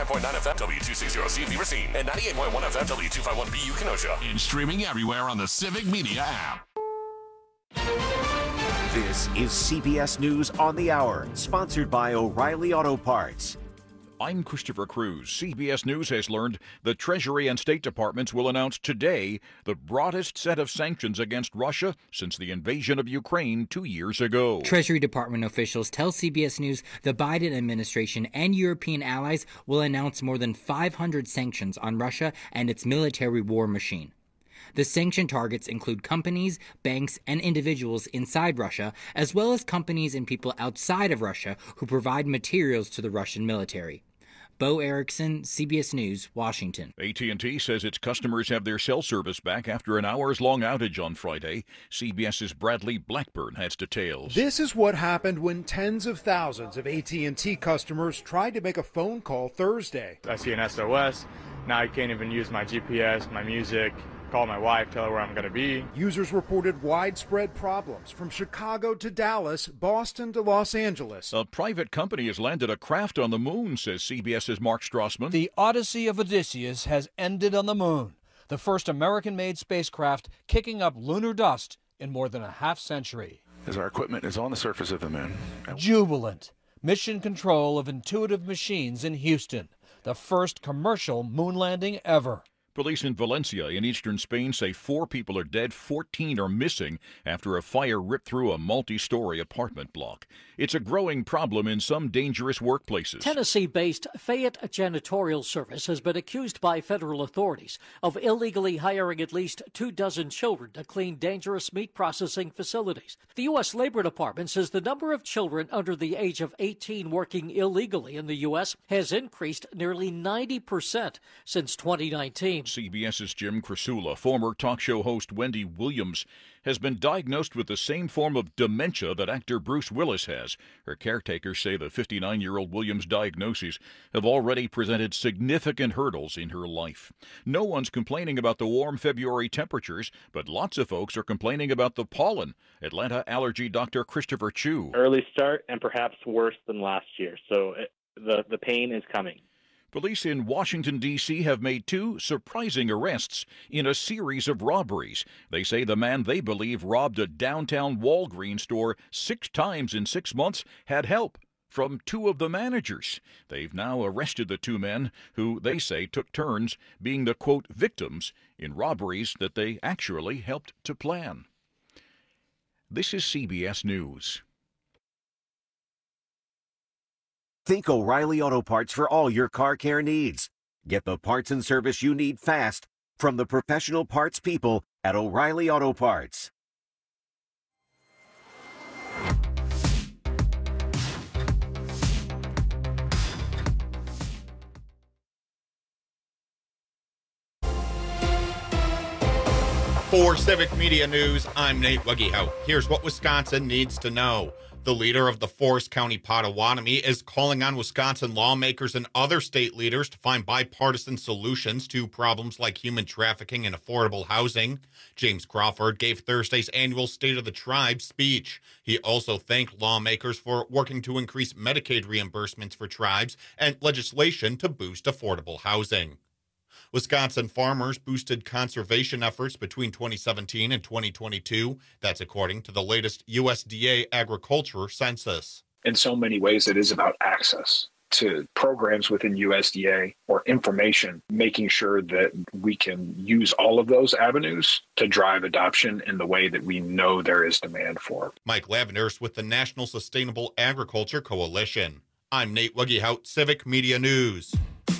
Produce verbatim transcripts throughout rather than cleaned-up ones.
ninety-nine point nine F M, W two sixty C V Racine, and ninety-eight point one F M, W two fifty-one B U Kenosha. And streaming everywhere on the Civic Media app. This is C B S News on the Hour, sponsored by O'Reilly Auto Parts. I'm Christopher Cruz. C B S News has learned the Treasury and State Departments will announce today the broadest set of sanctions against Russia since the invasion of Ukraine two years ago. Treasury Department officials tell C B S News the Biden administration and European allies will announce more than five hundred sanctions on Russia and its military war machine. The sanction targets include companies, banks, and individuals inside Russia, as well as companies and people outside of Russia who provide materials to the Russian military. Bo Erickson, C B S News, Washington. A T and T says its customers have their cell service back after an hours-long outage on Friday. CBS's Bradley Blackburn has details. This is what happened when tens of thousands of A T and T customers tried to make a phone call Thursday. I see an S O S. Now I can't even use my G P S, my music, call my wife, tell her where I'm going to be. Users reported widespread problems from Chicago to Dallas, Boston to Los Angeles. A private company has landed a craft on the moon, says CBS's Mark Strassman. The Odyssey of Odysseus has ended on the moon, the first American-made spacecraft kicking up lunar dust in more than a half century. As our equipment is on the surface of the moon. Jubilant. Mission control of Intuitive Machines in Houston, the first commercial moon landing ever. Police in Valencia in eastern Spain say four people are dead, fourteen are missing after a fire ripped through a multi-story apartment block. It's a growing problem in some dangerous workplaces. Tennessee-based Fayette Janitorial Service has been accused by federal authorities of illegally hiring at least two dozen children to clean dangerous meat processing facilities. The U S Labor Department says the number of children under the age of eighteen working illegally in the U S has increased nearly ninety percent since twenty nineteen. CBS's Jim Krasula, former talk show host Wendy Williams, has been diagnosed with the same form of dementia that actor Bruce Willis has. Her caretakers say the fifty-nine-year-old Williams' diagnoses have already presented significant hurdles in her life. No one's complaining about the warm February temperatures, but lots of folks are complaining about the pollen. Atlanta allergy doctor Christopher Chu. Early start and perhaps worse than last year, so it, the, the pain is coming. Police in Washington, D C have made two surprising arrests in a series of robberies. They say the man they believe robbed a downtown Walgreens store six times in six months had help from two of the managers. They've now arrested the two men who they say took turns being the, quote, victims in robberies that they actually helped to plan. This is C B S News. Think O'Reilly Auto Parts for all your car care needs. Get the parts and service you need fast from the professional parts people at O'Reilly Auto Parts. For Civic Media News, I'm Nate Wuggyhout. Here's what Wisconsin needs to know. The leader of the Forest County Potawatomi is calling on Wisconsin lawmakers and other state leaders to find bipartisan solutions to problems like human trafficking and affordable housing. James Crawford gave Thursday's annual State of the Tribe speech. He also thanked lawmakers for working to increase Medicaid reimbursements for tribes and legislation to boost affordable housing. Wisconsin farmers boosted conservation efforts between twenty seventeen and twenty twenty-two. That's according to the latest U S D A agriculture census. In so many ways, it is about access to programs within U S D A or information, making sure that we can use all of those avenues to drive adoption in the way that we know there is demand for. Mike Lavenders with the National Sustainable Agriculture Coalition. I'm Nate Wuggyhout, Civic Media News.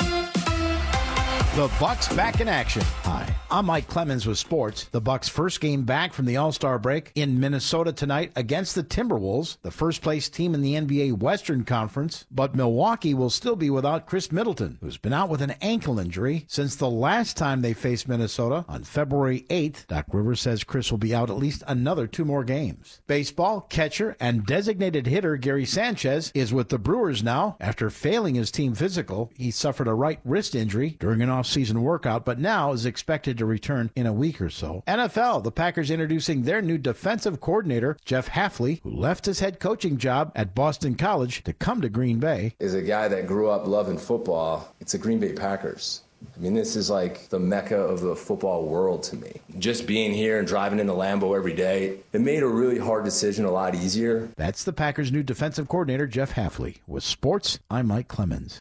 The Bucks back in action. Hi, I'm Mike Clemens with sports. The Bucks' first game back from the All-Star break in Minnesota tonight against the Timberwolves, the first-place team in the N B A Western Conference. But Milwaukee will still be without Chris Middleton, who's been out with an ankle injury since the last time they faced Minnesota on February eighth. Doc Rivers says Chris will be out at least another two more games. Baseball, catcher, and designated hitter Gary Sanchez is with the Brewers now after failing his team physical. He suffered a right wrist injury during an off off-season workout, but now is expected to return in a week or so. N F L, the Packers introducing their new defensive coordinator, Jeff Hafley, who left his head coaching job at Boston College to come to Green Bay. As a guy that grew up loving football, it's the Green Bay Packers. I mean, this is like the mecca of the football world to me. Just being here and driving in the Lambeau every day, it made a really hard decision a lot easier. That's the Packers' new defensive coordinator, Jeff Hafley. With sports, I'm Mike Clemens.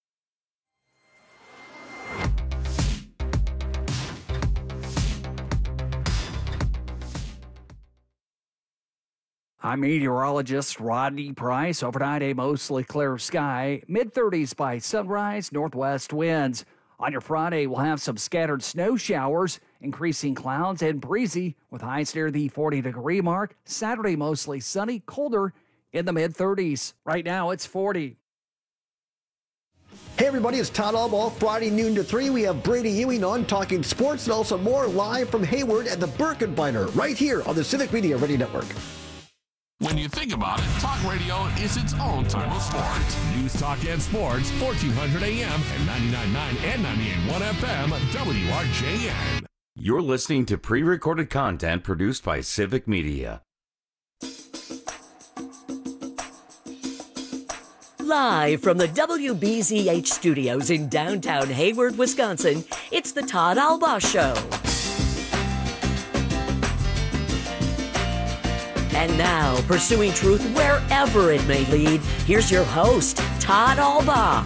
I'm meteorologist Rodney Price. Overnight, a mostly clear sky. mid thirties by sunrise, northwest winds. On your Friday, we'll have some scattered snow showers, increasing clouds and breezy with highs near the forty-degree mark. Saturday, mostly sunny, colder in the mid thirties. Right now, it's forty. Hey everybody, it's Todd Albaugh. Friday noon to three, we have Brady Ewing on talking sports and also more live from Hayward at the Birkenbeiner right here on the Civic Media Radio Network. When you think about it, talk radio is its own type of sport. News, talk, and sports, fourteen hundred A M and ninety-nine point nine and ninety-eight point one F M, W R J N. You're listening to pre-recorded content produced by Civic Media. Live from the W B Z H studios in downtown Hayward, Wisconsin, it's the Todd Albaugh Show. And now, pursuing truth wherever it may lead, here's your host, Todd Albaugh.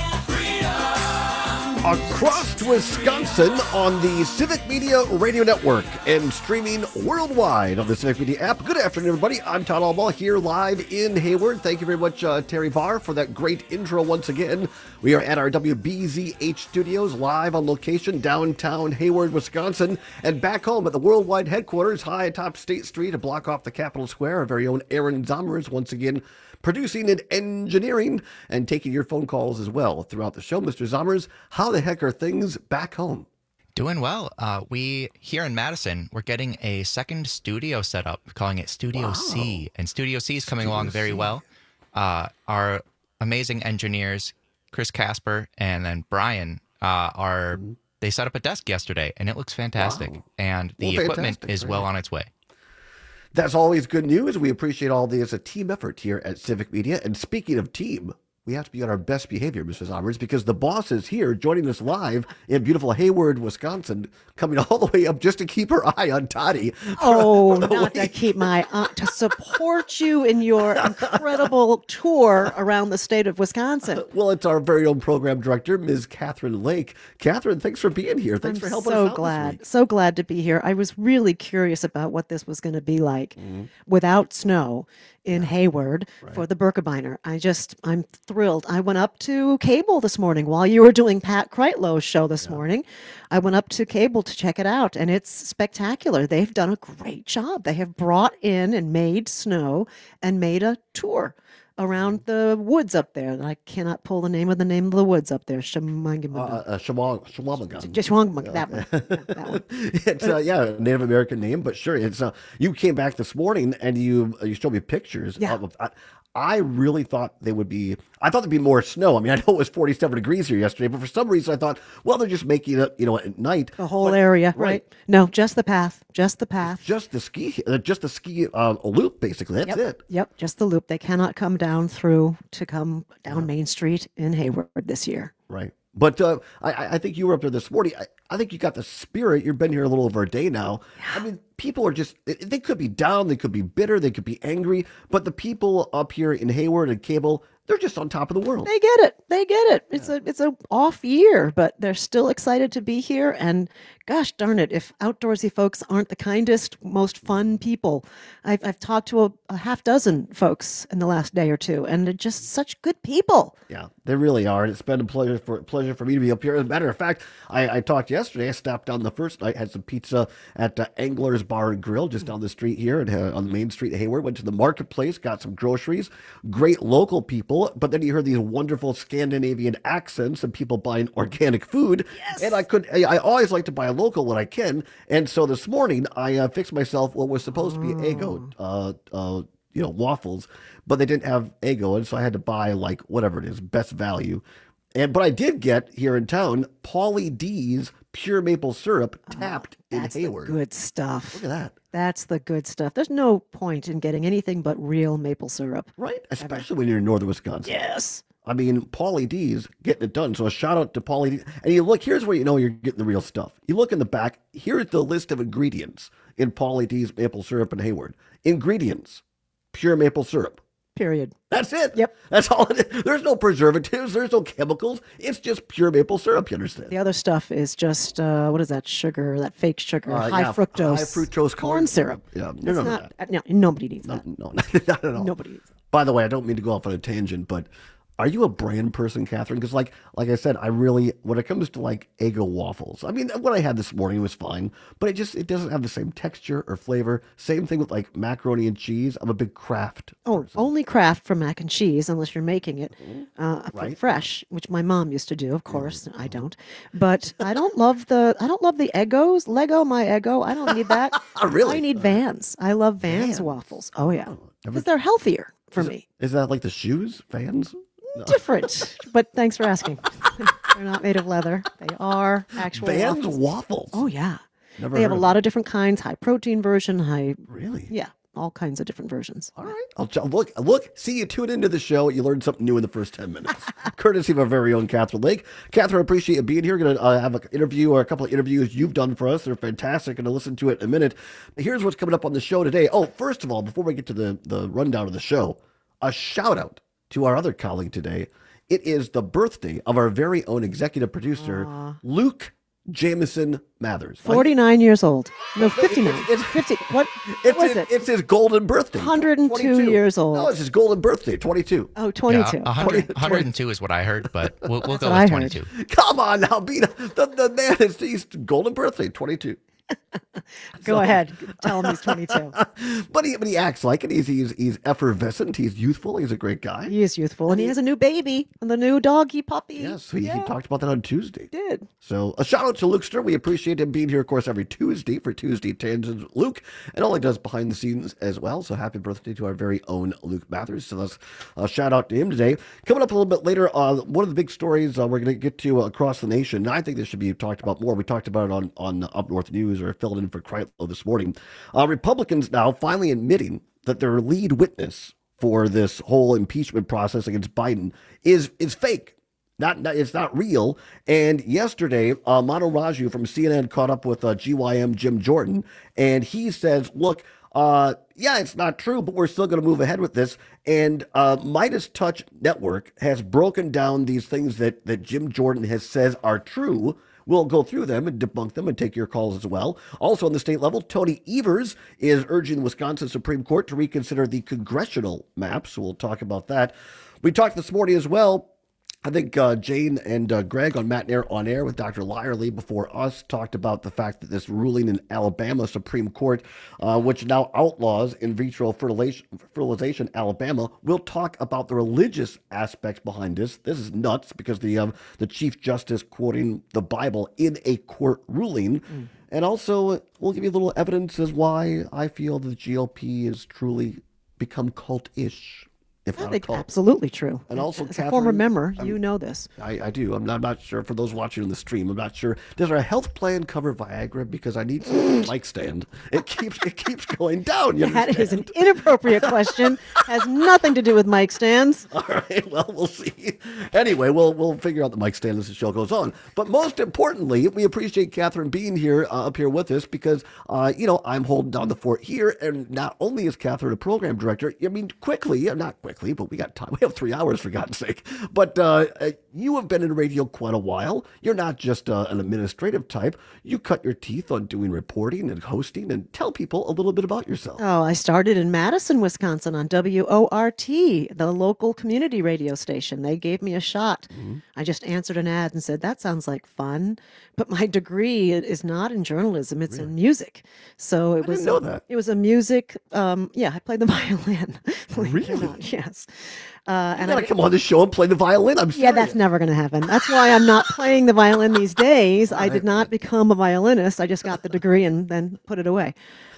Across Wisconsin on the Civic Media Radio Network and streaming worldwide on the Civic Media app. Good afternoon, everybody. I'm Todd Albaugh here live in Hayward. Thank you very much, uh, Terry Barr, for that great intro once again. We are at our W B Z H studios, live on location, downtown Hayward, Wisconsin, and back home at the worldwide headquarters, high atop State Street, a block off the Capitol Square. Our very own Aaron Zomers once again producing and engineering and taking your phone calls as well throughout the show. Mister Zomers, how the heck are things back home? Doing well. Uh, we, here in Madison, we're getting a second studio set up, calling it Studio wow. C. And Studio C is coming Studio along very C. well. Uh, our amazing engineers, Chris Casper and then Brian, uh, are mm-hmm. they set up a desk yesterday, and it looks fantastic. Wow. And the well, equipment is right. well on its way. That's always good news. We appreciate all the as a team effort here at Civic Media. And speaking of team, we have to be on our best behavior, Mister Zomers, because the boss is here joining us live in beautiful Hayward, Wisconsin, coming all the way up just to keep her eye on Toddy. Oh, not to keep my eye, to support you in your incredible tour around the state of Wisconsin. Well, it's our very own program director, Miz Catherine Lake. Catherine, thanks for being here. Thanks I'm for helping so us out glad, this week. So glad to be here. I was really curious about what this was going to be like mm-hmm. without snow in Hayward right. for the Birkenbeiner. I just, I'm thrilled. I went up to cable this morning while you were doing Pat Kreitlow's show this yeah. morning. I went up to cable to check it out, and it's spectacular. They've done a great job. They have brought in and made snow and made a tour around the woods up there. I cannot pull the name of the name of the woods up there. Shemangamagan. Uh, uh, Shemangamagan. Shemangamagan. That one. Yeah, that one. It's uh, yeah, a Native American name, but sure. It's uh, you came back this morning and you you showed me pictures. Yeah. Of, I, I really thought they would be. I thought there'd be more snow. I mean, I know it was forty-seven degrees here yesterday, but for some reason I thought, well, they're just making it, you know, at night. The whole but, area, right. right? No, just the path, just the path. Just the ski, uh, just the ski uh, loop, basically. That's yep. it. Yep, just the loop. They cannot come down through to come down yeah. Main Street in Hayward this year. Right. But uh, I, I think you were up there this morning. I, I think you got the spirit. You've been here a little over a day now. Yeah. I mean, people are just, they could be down, they could be bitter, they could be angry, but the people up here in Hayward and Cable, they're just on top of the world. They get it. They get it. It's yeah. a it's a off year, but they're still excited to be here. And gosh darn it, if outdoorsy folks aren't the kindest, most fun people. I've I've talked to a, a half dozen folks in the last day or two, and they're just such good people. Yeah, they really are. And it's been a pleasure for pleasure for me to be up here. As a matter of fact, I, I talked yesterday. I stopped down the first night, had some pizza at uh, Angler's Bar and Grill just down the street here and uh, on the main street of Hayward. Went to the marketplace, got some groceries. Great local people. But then you heard these wonderful Scandinavian accents and people buying organic food. Yes. And I could, I, I always like to buy a local when I can. And so this morning I uh, fixed myself what was supposed to be Eggo, uh, uh, you know, waffles, but they didn't have Eggo. And so I had to buy like whatever it is, best value. And but I did get here in town Pauly D's pure maple syrup tapped oh, in that's Hayward. The good stuff. Look at that. That's the good stuff. There's no point in getting anything but real maple syrup. Right, especially ever. when you're in northern Wisconsin. Yes. I mean, Pauly D's getting it done. So a shout out to Pauly D. And you look, here's where you know you're getting the real stuff. You look in the back, here's the list of ingredients in Pauly D's maple syrup in Hayward. Ingredients, pure maple syrup. Period. That's it. Yep. That's all it is. There's no preservatives. There's no chemicals. It's just pure maple syrup, you understand? The other stuff is just, uh, what is that sugar, that fake sugar, Uh, high yeah, fructose. High fructose corn, corn syrup. Yeah, It's no, no, not, no, no, nobody needs no, that. no, not at all. Nobody needs that. By the way, I don't mean to go off on a tangent, but are you a brand person, Catherine? Because like like I said, I really, when it comes to like Eggo waffles, I mean, what I had this morning was fine, but it just, it doesn't have the same texture or flavor. Same thing with like macaroni and cheese. I'm a big Kraft. Oh, person. Only Kraft for mac and cheese, unless you're making it uh, right. fresh, which my mom used to do. Of course, mm-hmm. I don't. But I don't love the, I don't love the Eggos. Lego my Eggo. I don't need that. Really? I need Vans. I love Vans, Vans. waffles. Oh yeah, because they're healthier for is me. It, is that like the shoes, Vans? No. Different, but thanks for asking. They're not made of leather. They are actual Vans waffles. waffles. Oh yeah, Never they have a of lot them. of different kinds. High protein version. High. Really? Yeah, all kinds of different versions. All right. I'll ch- look. Look. See, you tune into the show. You learned something new in the first ten minutes. Courtesy of our very own Catherine Lake. Catherine, I appreciate you being here. Going to uh, have an interview or a couple of interviews you've done for us. They're fantastic. Going to listen to it in a minute. Here's what's coming up on the show today. Oh, first of all, before we get to the the rundown of the show, a shout out to our other colleague today. It is the birthday of our very own executive producer, Aww. Luke Jameson Mathers. forty-nine years old. No, fifty-nine. It's, it's fifty. What, it's what was his, it? It's his golden birthday. one hundred two twenty-two. years old. No, it's his golden birthday, twenty-two. Oh, twenty-two. Yeah, one hundred, one hundred two is what I heard, but we'll, we'll go what with I heard. twenty-two. Come on now, beat the, the man is he's golden birthday, twenty-two. Go so, ahead, tell him he's twenty-two. But he, but he acts like it. He's, he's he's effervescent. He's youthful. He's a great guy. He is youthful, and, and he, he has a new baby, the new doggy puppy. Yes, he, yeah. he talked about that on Tuesday. He did. So a shout out to Lukester. We appreciate him being here, of course, every Tuesday for Tuesday Tangents with Luke, and all he does behind the scenes as well. So happy birthday to our very own Luke Mathers. So let's uh, shout out to him today. Coming up a little bit later, uh, one of the big stories uh, we're going to get to uh, across the nation. And I think this should be talked about more. We talked about it on on uh, Up North News, or filled in for Kreitlow this morning. Uh, Republicans now finally admitting that their lead witness for this whole impeachment process against Biden is is fake. Not, not it's not real. And yesterday, uh, Manu Raju from C N N caught up with uh, G Y M Jim Jordan, and he says, "Look, uh, yeah, it's not true, but we're still going to move ahead with this." And uh, Midas Touch Network has broken down these things that that Jim Jordan has says are true. We'll go through them and debunk them and take your calls as well. Also on the state level, Tony Evers is urging the Wisconsin Supreme Court to reconsider the congressional map. So we'll talk about that. We talked this morning as well. I think uh, Jane and uh, Greg on Matt and Air on Air with Doctor Lyerly before us talked about the fact that this ruling in Alabama Supreme Court, uh, which now outlaws in vitro fertilization, fertilization Alabama, will talk about the religious aspects behind this. This is nuts because the um, the Chief Justice quoting the Bible in a court ruling. Mm. And also, we'll give you a little evidence as why I feel that the G O P has truly become cult-ish. If I think absolutely true. And also, as Catherine, a former member, I'm, you know this. I, I do. I'm not, I'm not sure. For those watching on the stream, I'm not sure. Does our health plan cover Viagra? Because I need some mic stand. It keeps it keeps going down. You that understand? is an inappropriate question. Has nothing to do with mic stands. All right. Well, we'll see. Anyway, we'll we'll figure out the mic stand as the show goes on. But most importantly, we appreciate Catherine being here uh, up here with us because uh, you know I'm holding down the fort here, and not only is Catherine a program director. I mean, quickly, not quickly, but we got time. We have three hours, for God's sake. But uh, you have been in radio quite a while. You're not just uh, an administrative type. You cut your teeth on doing reporting and hosting. And tell people a little bit about yourself. Oh, I started in Madison, Wisconsin on W O R T, the local community radio station. They gave me a shot. Mm-hmm. I just answered an ad and said, that sounds like fun. But my degree is not in journalism. It's really? in music. So it I was didn't know a, that. It was a music. Um, yeah, I played the violin. Really? Not, yes. Uh, you and gotta I, come on the show and play the violin. I'm yeah, that's never going to happen. That's why I'm not playing the violin these days. I did not become a violinist. I just got the degree and then put it away.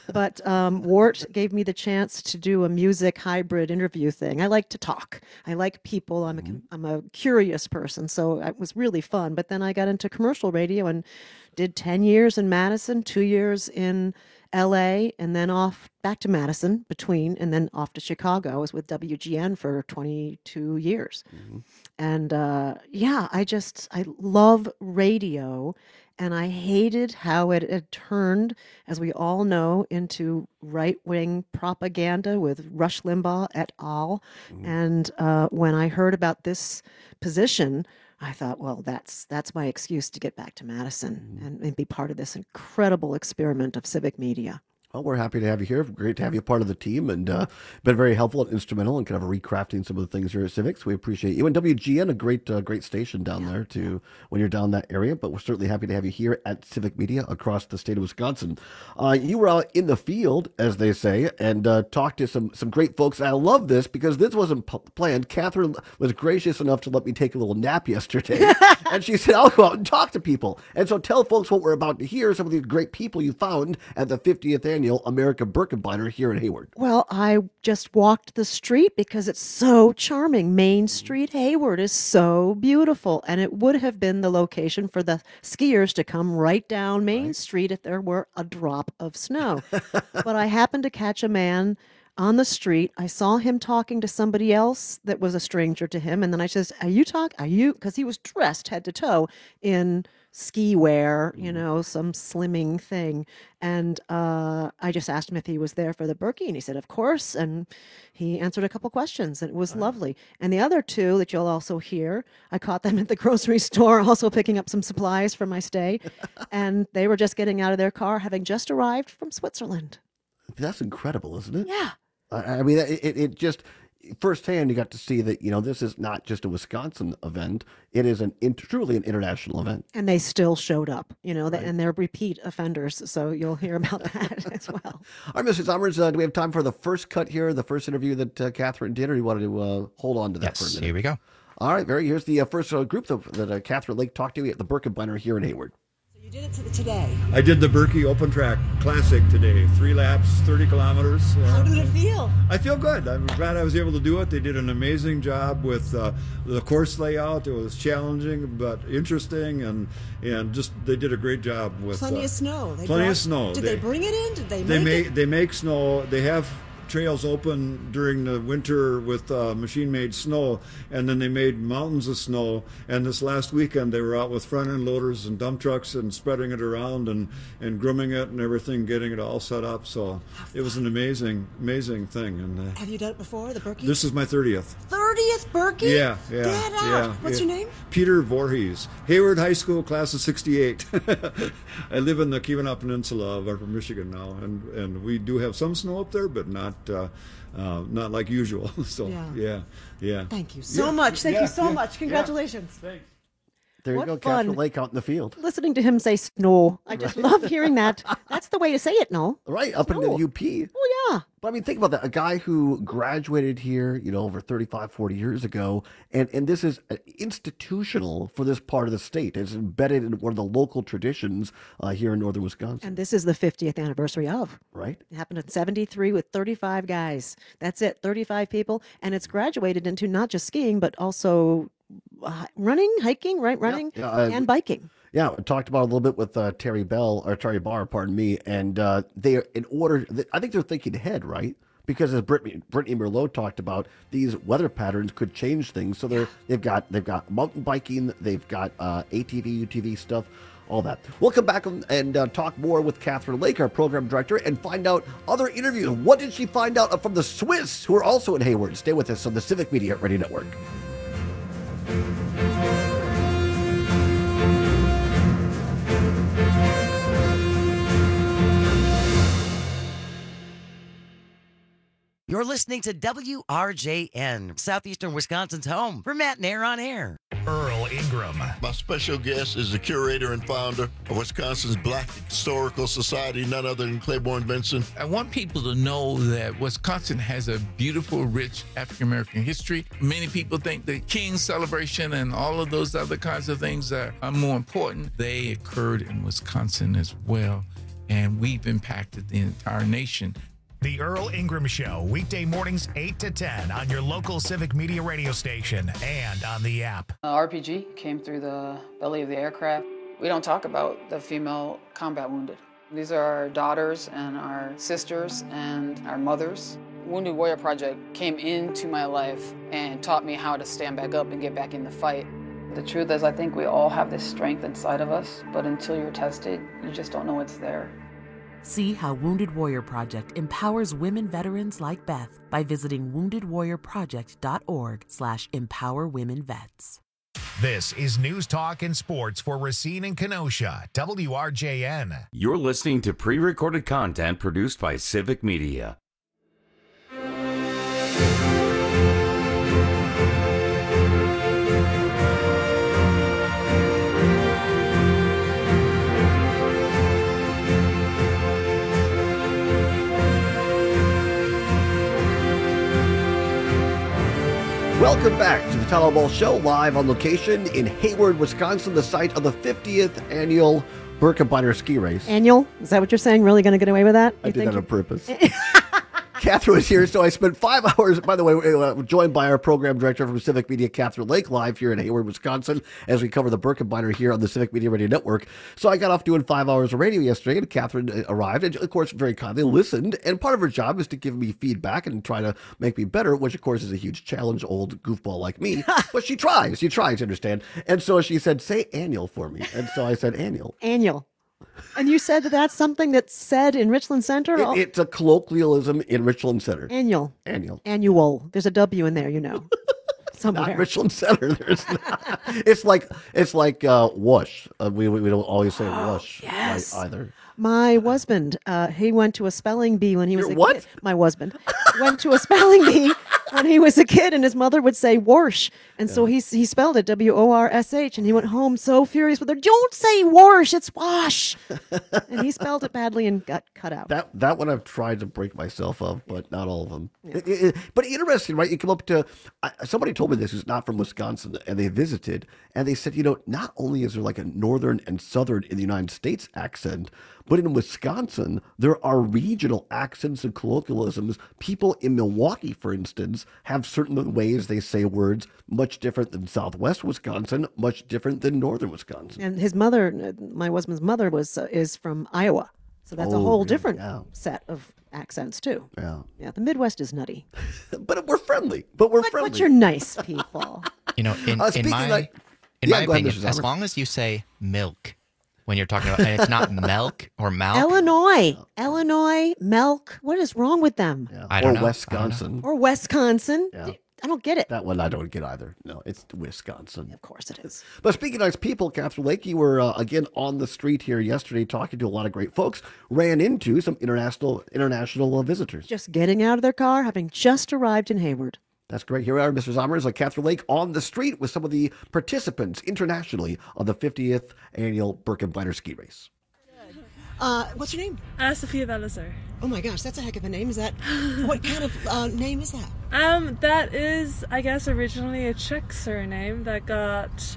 But um, Wart gave me the chance to do a music hybrid interview thing. I like to talk. I like people. I'm a, Mm-hmm. I'm a curious person, so it was really fun. But then I got into commercial radio and did ten years in Madison, two years in L A, and then off back to Madison between, and then off to Chicago. I was with W G N for twenty-two years. Mm-hmm. And uh, yeah, I just, I love radio. And I hated how it had turned, as we all know, into right-wing propaganda with Rush Limbaugh et al. Mm-hmm. And uh, when I heard about this position, I thought, well, that's that's my excuse to get back to Madison Mm-hmm. and, and be part of this incredible experiment of civic media. Well, we're happy to have you here. Great to have you part of the team, and uh, been very helpful and instrumental in kind of recrafting some of the things here at Civics. We appreciate you. And W G N, a great uh, great station down there too when you're down that area. But we're certainly happy to have you here at Civic Media across the state of Wisconsin. Uh, you were out in the field, as they say, and uh, talked to some some great folks. And I love this because this wasn't p- planned. Catherine was gracious enough to let me take a little nap yesterday, and she said, "I'll go out and talk to people." And so tell folks what we're about to hear. Some of these great people you found at the fiftieth annual American Birkebeiner here in Hayward. Well, I just walked the street because it's so charming. Main Street, Hayward is so beautiful, and it would have been the location for the skiers to come right down Main Street if there were a drop of snow. But I happened to catch a man on the street. I saw him talking to somebody else that was a stranger to him, and then I says, "Are you talk? Are you?" Because he was dressed head to toe in ski wear, you know, some slimming thing. And uh, I just asked him if he was there for the Berkey, and he said, of course. And he answered a couple questions, and it was lovely. And the other two that you'll also hear, I caught them at the grocery store, also picking up some supplies for my stay. And they were just getting out of their car, having just arrived from Switzerland. That's incredible, isn't it? Yeah. I, I mean, it, it, it just... firsthand, you got to see that, you know, this is not just a Wisconsin event. It is an in, truly an international event. And they still showed up, you know, right. And they're repeat offenders. So you'll hear about that as well. All right, Mister Summers, uh, do we have time for the first cut here, the first interview that uh, Catherine did, or do you want to uh, hold on to that yes, for a minute? Here we go. All right, very. Here's the uh, first uh, group that, that uh, Catherine Lake talked to at the Birkebeiner here in Hayward. You did it to the, today. I did the Berkey Open Track Classic today. Three laps, thirty kilometers. Uh, How did it feel? I feel good. I'm glad I was able to do it. They did an amazing job with uh, the course layout. It was challenging but interesting, and and just they did a great job with plenty uh, of snow. They plenty brought, of snow. Did they, they bring it in? Did they? They make make it? they make snow. They have trails open during the winter with uh, machine-made snow, and then they made mountains of snow. And this last weekend, they were out with front-end loaders and dump trucks and spreading it around and, and grooming it and everything, getting it all set up. So it was an amazing, amazing thing. And uh, have you done it before, the Berkey? This is my thirtieth. thirtieth Berkey? Yeah, yeah, Get out. yeah. What's yeah. your name? Peter Voorhees, Hayward High School, class of sixty-eight. I live in the Keweenaw Peninsula of Upper Michigan now, and, and we do have some snow up there, but not uh, uh, not like usual. So yeah, yeah. yeah. Thank you so yeah. much. Thank yeah, you so yeah, much. Congratulations. Yeah. Thanks. There you What go, fun. Catherine Lake out in the field. Listening to him say snow. I just love hearing that. That's the way to say it, no? Right, up in the U P. Oh, yeah. But I mean, think about that. A guy who graduated here, you know, over thirty-five, forty years ago, and, and this is institutional for this part of the state. It's embedded in one of the local traditions uh, here in northern Wisconsin. And this is the fiftieth anniversary of. Right. It happened in seventy-three with thirty-five guys. That's it, thirty-five people. And it's graduated into not just skiing, but also uh, running, hiking, right? Running Yeah, uh, and biking. Yeah, I talked about it a little bit with uh, Terry Bell, or Terry Barr, pardon me, and uh, they are in order, I think they're thinking ahead, right? Because as Brittany, Brittany Merlot talked about, these weather patterns could change things. So they're they've got they've got mountain biking, they've got uh, A T V, U T V stuff, all that. We'll come back and uh, talk more with Catherine Lake, our program director, and find out other interviews. What did she find out from the Swiss, who are also in Hayward? Stay with us on the Civic Media Radio Network. You're listening to W R J N, Southeastern Wisconsin's home for Matt Nair on Air. Earl Ingram. My special guest is the curator and founder of Wisconsin's Black Historical Society, none other than Claiborne Benson. I want people to know that Wisconsin has a beautiful, rich African-American history. Many people think the King's celebration and all of those other kinds of things are, are more important. They occurred in Wisconsin as well. and we've impacted the entire nation. The Earl Ingram Show, weekday mornings eight to ten on your local Civic Media radio station and on the app. Uh, R P G came through the belly of the aircraft. We don't talk about the female combat wounded. These are our daughters and our sisters and our mothers. Wounded Warrior Project came into my life and taught me how to stand back up and get back in the fight. The truth is, I think we all have this strength inside of us, but until you're tested, you just don't know it's there. See how Wounded Warrior Project empowers women veterans like Beth by visiting wounded warrior project dot org slash empower women vets. This is News Talk and Sports for Racine and Kenosha, W R J N. You're listening to pre-recorded content produced by Civic Media. Welcome back to the Tyler Ball Show, live on location in Hayward, Wisconsin, the site of the fiftieth annual Birkebeiner ski race. Annual? Is that what you're saying? Really going to get away with that? I You did think that you- on purpose. Catherine was here, so I spent five hours, by the way, uh, joined by our program director from Civic Media, Catherine Lake, live here in Hayward, Wisconsin, as we cover the Birkebeiner here on the Civic Media Radio Network. So I got off doing five hours of radio yesterday, and Catherine arrived, and of course, very kindly listened, and part of her job is to give me feedback and try to make me better, which of course is a huge challenge, old goofball like me, but she tries, she tries to understand. And so she said, say annual for me, and so I said annual. Annual. And you said that that's something that's said in Richland Center? It, it's a colloquialism in Richland Center. Annual. Annual. Annual. There's a W in there, you know. Somewhere. Not Richland Center. There's not. It's like it's like uh, whoosh. Uh, we we don't always say whoosh yes. right, either. My husband, uh, he went to a spelling bee when he was Your a what? kid. My husband went to a spelling bee when he was a kid, and his mother would say "warsh," and so he he spelled it W O R S H, and he went home so furious with her. Don't say "warsh," it's "wash," and he spelled it badly and got cut out. That that one I've tried to break myself of, but not all of them. It- it- but interesting, right? You come up to I, somebody told me this who's not from Wisconsin, and they visited, and they said, you know, not only is there like a northern and southern in the United States accent, but in Wisconsin there are regional accents and colloquialisms. People in Milwaukee, for instance, have certain ways they say words much different than Southwest Wisconsin, much different than Northern Wisconsin. And his mother, uh, my husband's mother, was uh, is from Iowa, so that's a Oh, whole yeah, different yeah. set of accents too. Yeah, yeah. The Midwest is nutty, but we're friendly. But we're but, friendly. But you're nice people. You know, in, Uh, in speaking my like- in Yeah, my go ahead, opinion, Missus as Albert. long as you say milk when you're talking about, and it's not milk or milk. Illinois, Illinois, milk. What is wrong with them? I don't or know. Wisconsin. Or Wisconsin. Yeah. I don't get it. That one I don't get either. No, it's Wisconsin. Of course it is. But speaking of nice people, Catherine Lake, you were uh, again on the street here yesterday talking to a lot of great folks. Ran into some international international uh, visitors. Just getting out of their car, having just arrived in Hayward. That's great. Here we are, Mister Zommers, like Catherine Lake, on the street with some of the participants internationally on the fiftieth annual Birkebeiner ski race. Uh, what's your name? Uh, Sophia Belisar. Oh my gosh, that's a heck of a name. Is that what kind of uh, name is that? Um, that is, I guess, originally a Czech surname that got,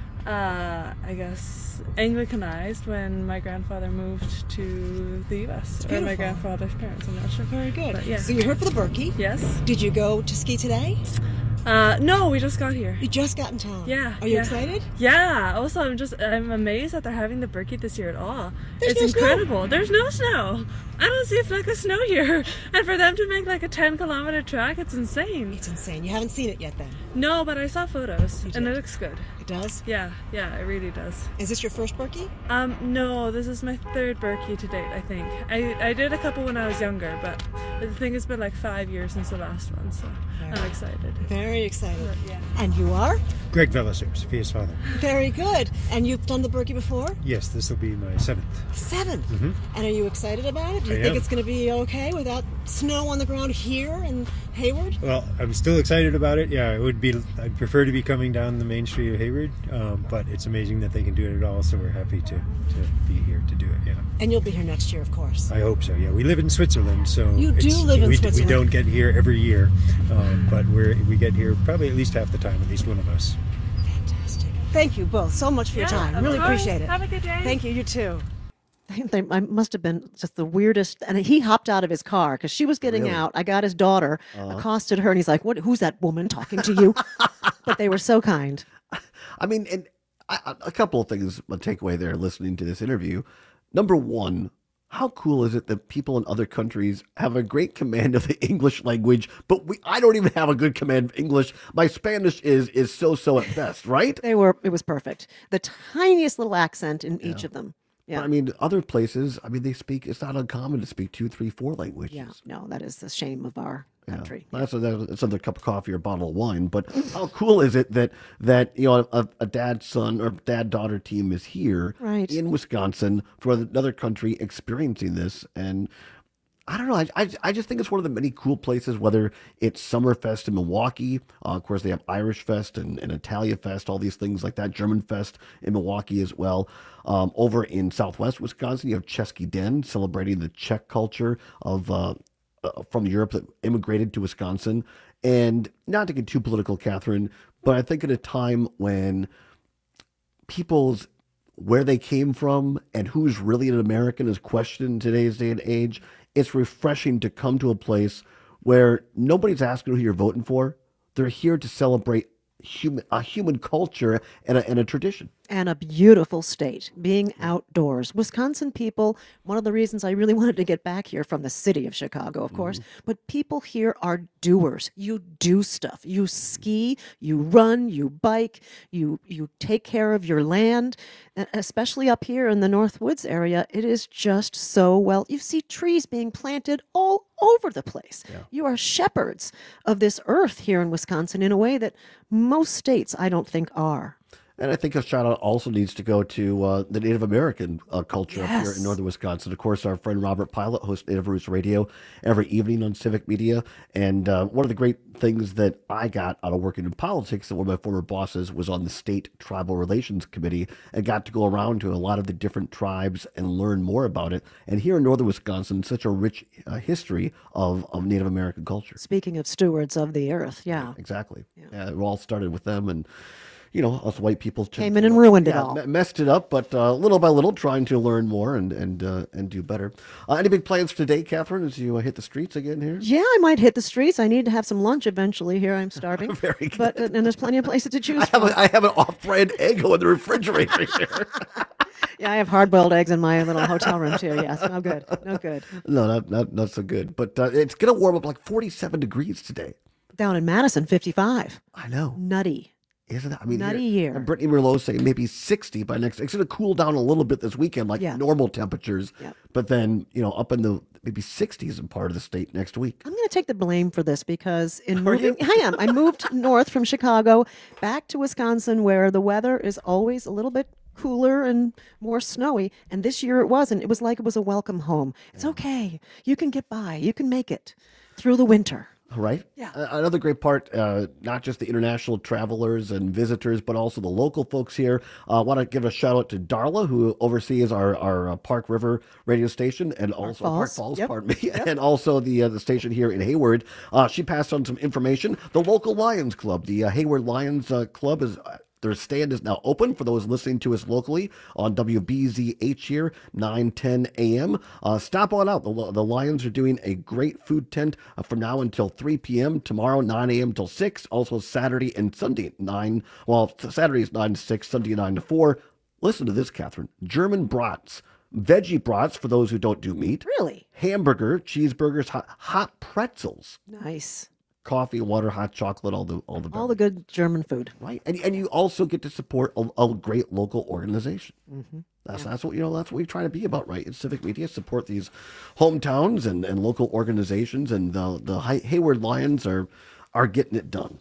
uh, I guess, Anglicanized when my grandfather moved to the U S Or my beautiful. grandfather's parents. I'm not sure. Very good. But, yeah. So you're here for the Berkey? Yes. Did you go to ski today? Uh, no, we just got here. You just got in town. Yeah. Are you yeah. excited? Yeah. Also, I'm just I'm amazed that they're having the Berkey this year at all. There's it's no snow. incredible. There's no snow. I don't see a fleck of snow here. And for them to make like a ten kilometer track, it's insane. It's insane. You haven't seen it yet then? No, but I saw photos and it looks good. It does? Yeah, yeah, it really does. Is this your first Berkey? Um, no, this is my third Berkey to date, I think. I, I did a couple when I was younger, but I think it's been like five years since the last one, so I'm excited. Very excited. But, yeah. And you are? Greg Velisar, Sophia's father. Very good. And you've done the Berkey before? Yes, this will be my seventh. Seventh. Mhm. And are you excited about it? Do you I think am. it's going to be okay without snow on the ground here in Hayward? Well, I'm still excited about it. Yeah, it would be. I'd prefer to be coming down the main street of Hayward, um, but it's amazing that they can do it at all. So we're happy to, to be here to do it. Yeah, And you'll be here next year, of course. I hope so. Yeah, we live in Switzerland, so You do it's- live in we, Switzerland. We don't get here every year, um, but we're we get here probably at least half the time. At least one of us. Thank you both so much for your Yeah, time. of Really course. appreciate it. Have a good day. Thank you. You too. They, they I must have been just the weirdest. And he hopped out of his car because she was getting Really? out. I got his daughter, Uh-huh. accosted her, and he's like, "What? Who's that woman talking to you?" But they were so kind. I mean, and I, a couple of things to take away there listening to this interview. Number one, how cool is it that people in other countries have a great command of the English language, but we I don't even have a good command of English. My Spanish is is so-so at best, right? They were. It was perfect. The tiniest little accent in each of them. Yeah. I mean, other places, I mean, they speak, it's not uncommon to speak two, three, four languages. Yeah. No, that is the shame of our country. Yeah. That's, a, that's another cup of coffee or bottle of wine. But how cool is it that, that you know, a, a dad-son or dad-daughter team is here Right. in Wisconsin for another country experiencing this? And I don't know. I, I, I just think it's one of the many cool places, whether it's Summerfest in Milwaukee. Uh, of course, they have Irish Fest and, and Italia Fest, all these things like that. German Fest in Milwaukee as well. Um, over in Southwest Wisconsin, you have Chesky Den celebrating the Czech culture of uh, uh, from Europe that immigrated to Wisconsin. And not to get too political, Catherine, but I think at a time when people's where they came from and who's really an American is questioned in today's day and age, it's refreshing to come to a place where nobody's asking who you're voting for. They're here to celebrate human a human culture and a, and a tradition. And a beautiful state, being outdoors. Wisconsin people, one of the reasons I really wanted to get back here from the city of Chicago, of course, but people here are doers. You do stuff. You ski, you run, you bike, you you take care of your land. And especially up here in the North Woods area, it is just so well. You see trees being planted all over the place. You are shepherds of this earth here in Wisconsin in a way that most states, I don't think, are. And I think a shout out also needs to go to uh, the Native American uh, culture up here Yes. in northern Wisconsin. Of course, our friend Robert Pilot hosts Native Roots Radio every evening on Civic Media. And uh, one of the great things that I got out of working in politics, that one of my former bosses was on the State Tribal Relations Committee and got to go around to a lot of the different tribes and learn more about it. And here in northern Wisconsin, such a rich uh, history of, of Native American culture. Speaking of stewards of the earth, yeah. Exactly. Yeah, it all started with them, and you know, us white people t- Came in and ruined it yeah, all. me- messed it up, but uh, little by little, trying to learn more and and uh, and do better. Uh, any big plans for today, Catherine? As you uh, hit the streets again here? Yeah, I might hit the streets. I need to have some lunch eventually. Here, I'm starving. Very good. But uh, and there's plenty of places to choose I have from. a, I have an off-brand Eggo in the refrigerator here. Yeah, I have hard-boiled eggs in my little hotel room too. Yes, no good, no good. No, not not not so good. But uh, it's gonna warm up like forty-seven degrees today. Down in Madison, fifty-five. I know. Nutty. Isn't it? I mean, Nutty here- year. and Brittany Merlot saying maybe sixty by next. It's going to cool down a little bit this weekend, like Yeah. normal temperatures. Yep. But then, you know, up in the maybe sixties in part of the state next week. I'm going to take the blame for this because in moving, I am. I moved north from Chicago back to Wisconsin, where the weather is always a little bit cooler and more snowy. And this year it wasn't. It was like it was a welcome home. It's okay. You can get by. You can make it through the winter. Right? Yeah. Uh, another great part, uh, not just the international travelers and visitors, but also the local folks here. I uh, want to give a shout out to Darla, who oversees our, our uh, Park River radio station and also Falls. Park Falls, Yep. pardon me, Yep. and also the uh, the station here in Hayward. Uh, she passed on some information. The local Lions Club, the uh, Hayward Lions uh, Club, is. Uh, Their stand is now open for those listening to us locally on W B Z H here, nine ten a.m. Uh, stop on out. The, the Lions are doing a great food tent uh, from now until three p.m. Tomorrow, nine a.m. till six. Also Saturday and Sunday, nine. Well, Saturday is nine to six, Sunday nine to four. Listen to this, Catherine. German brats. Veggie brats for those who don't do meat. Really? Hamburger, cheeseburgers, hot, hot pretzels. Nice. Coffee, water, hot chocolate, all the all the All the good German food. right, and and you also get to support a, a great local organization. Mm-hmm. That's that's what you know. That's what we try to be about, right? In Civic Media, support these hometowns and, and local organizations, and the the Hay- Hayward Lions are are getting it done.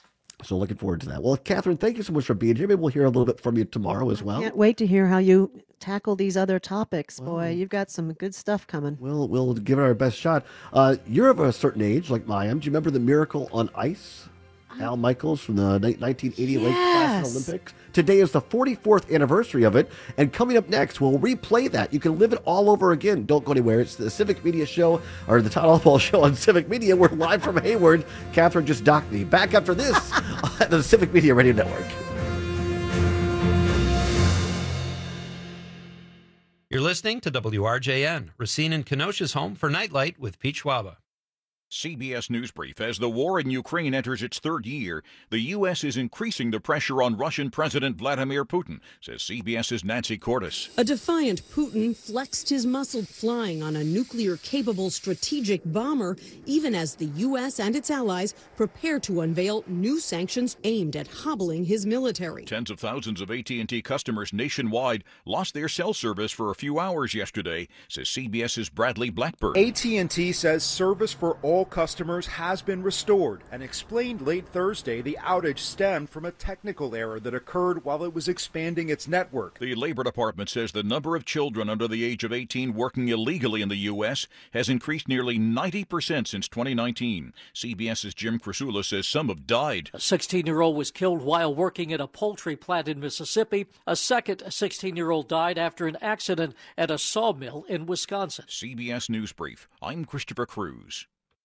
So looking forward to that. Well, Catherine, thank you so much for being here. Maybe we'll hear a little bit from you tomorrow as well. Can't wait to hear how you tackle these other topics. Boy, you've got some good stuff coming. We'll we'll give it our best shot. Uh, you're of a certain age, like I am. Do you remember the Miracle on Ice? Al Michaels from the ni- nineteen eighty Lake Placid Yes. Olympics. Today is the forty-fourth anniversary of it, and coming up next, we'll replay that. You can live it all over again. Don't go anywhere. It's the Civic Media Show, or the Todd Allball Show on Civic Media. We're live from Hayward. Catherine just docked me. Back after this on the Civic Media Radio Network. You're listening to W R J N, Racine and Kenosha's home for Nightlight with Pete Schwaba. C B S News Brief. As the war in Ukraine enters its third year, the U S is increasing the pressure on Russian President Vladimir Putin, says CBS's Nancy Cordes. A defiant Putin flexed his muscle, flying on a nuclear-capable strategic bomber, even as the U S and its allies prepare to unveil new sanctions aimed at hobbling his military. Tens of thousands of A T and T customers nationwide lost their cell service for a few hours yesterday, says CBS's Bradley Blackburn. A T and T says service for all customers has been restored and explained late Thursday the outage stemmed from a technical error that occurred while it was expanding its network. The Labor Department says the number of children under the age of eighteen working illegally in the U S has increased nearly ninety percent since twenty nineteen. CBS's Jim Krasula says some have died. A sixteen-year-old was killed while working at a poultry plant in Mississippi. A second sixteen-year-old died after an accident at a sawmill in Wisconsin. C B S News Brief. I'm Christopher Cruz.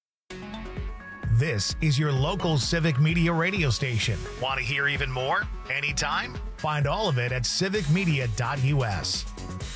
This is your local Civic Media radio station. Want to hear even more? Anytime? Find all of it at civic media dot U S.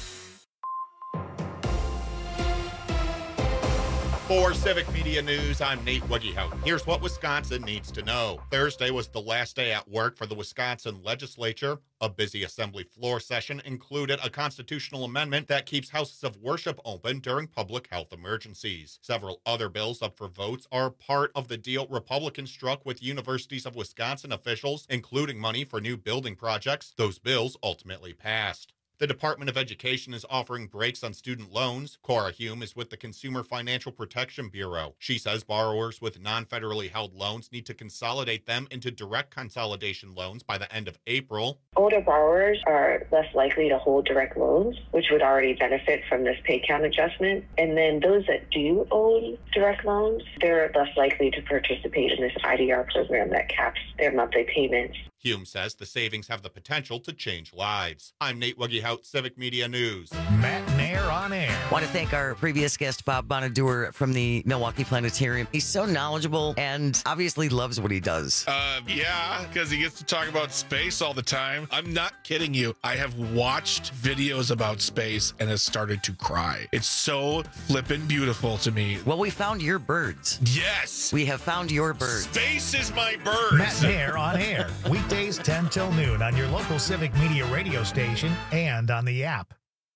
For Civic Media News, I'm Nate Wuggehout. Here's what Wisconsin needs to know. Thursday was the last day at work for the Wisconsin legislature. A busy assembly floor session included a constitutional amendment that keeps houses of worship open during public health emergencies. Several other bills up for votes are part of the deal Republicans struck with Universities of Wisconsin officials, including money for new building projects. Those bills ultimately passed. The Department of Education is offering breaks on student loans. Cora Hume is with the Consumer Financial Protection Bureau. She says borrowers with non-federally held loans need to consolidate them into direct consolidation loans by the end of April. Older borrowers are less likely to hold direct loans, which would already benefit from this pay count adjustment. And then those that do own direct loans, they're less likely to participate in this I D R program that caps their monthly payments. Hume says the savings have the potential to change lives. I'm Nate Wuggehout, Civic Media News. Matt Nair on air. Want to thank our previous guest, Bob Bonadeur from the Milwaukee Planetarium. He's so knowledgeable and obviously loves what he does. Uh, yeah, because he gets to talk about space all the time. I'm not kidding you. I have watched videos about space and has started to cry. It's so flippin' beautiful to me. Well, we found your birds. Yes. We have found your birds. Space is my birds. Matt Nair on air. Weekdays ten till noon on your local Civic Media radio station and on the app.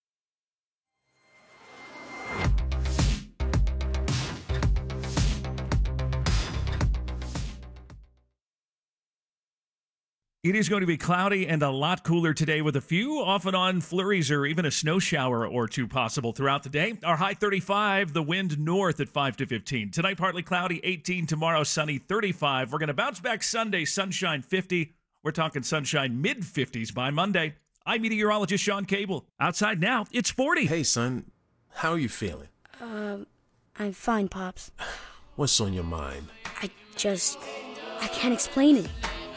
It is going to be cloudy and a lot cooler today with a few off and on flurries or even a snow shower or two possible throughout the day. Our high thirty-five, the wind north at five to fifteen. Tonight, partly cloudy, eighteen. Tomorrow, sunny, thirty-five. We're going to bounce back Sunday, sunshine, fifty. We're talking sunshine, mid fifties by Monday. I'm meteorologist Sean Cable. Outside now, it's forty. Hey, son. How are you feeling? Um, I'm fine, Pops. What's on your mind? I just... I can't explain it.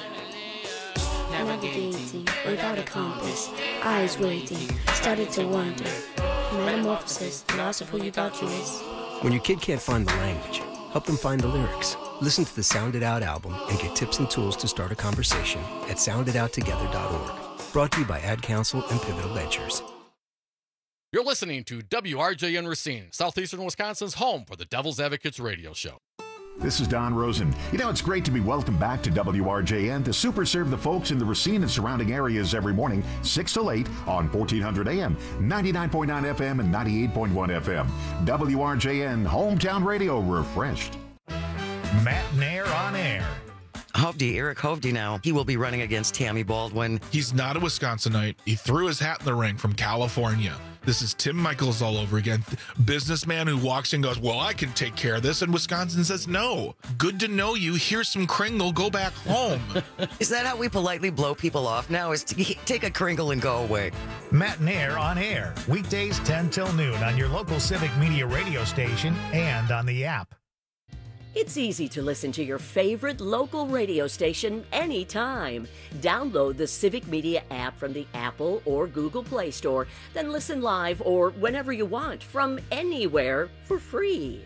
Navigating without a compass, eyes waiting, started to wonder. Metamorphosis, the loss of who you thought you was. When your kid can't find the language, help them find the lyrics. Listen to the Sound It Out album and get tips and tools to start a conversation at sound it out together dot org. Brought to you by Ad Council and Pivotal Ventures. You're listening to W R J N Racine, Southeastern Wisconsin's home for the Devil's Advocates radio show. This is Don Rosen. You know, it's great to be welcomed back to W R J N to super serve the folks in the Racine and surrounding areas every morning, six till eight on fourteen hundred A M, ninety-nine point nine F M, and ninety-eight point one F M. W R J N, hometown radio refreshed. Matt Nair on air. Hovde, Eric Hovde now. He will be running against Tammy Baldwin. He's not a Wisconsinite. He threw his hat in the ring from California. This is Tim Michaels all over again. Businessman who walks in and goes, well, I can take care of this. And Wisconsin says, no. Good to know you. Here's some Kringle. Go back home. Is that how we politely blow people off now? Is to take a Kringle and go away? Matt Nair on air. Weekdays ten till noon on your local Civic Media radio station and on the app. It's easy to listen to your favorite local radio station anytime. Download the Civic Media app from the Apple or Google Play Store, then listen live or whenever you want from anywhere for free.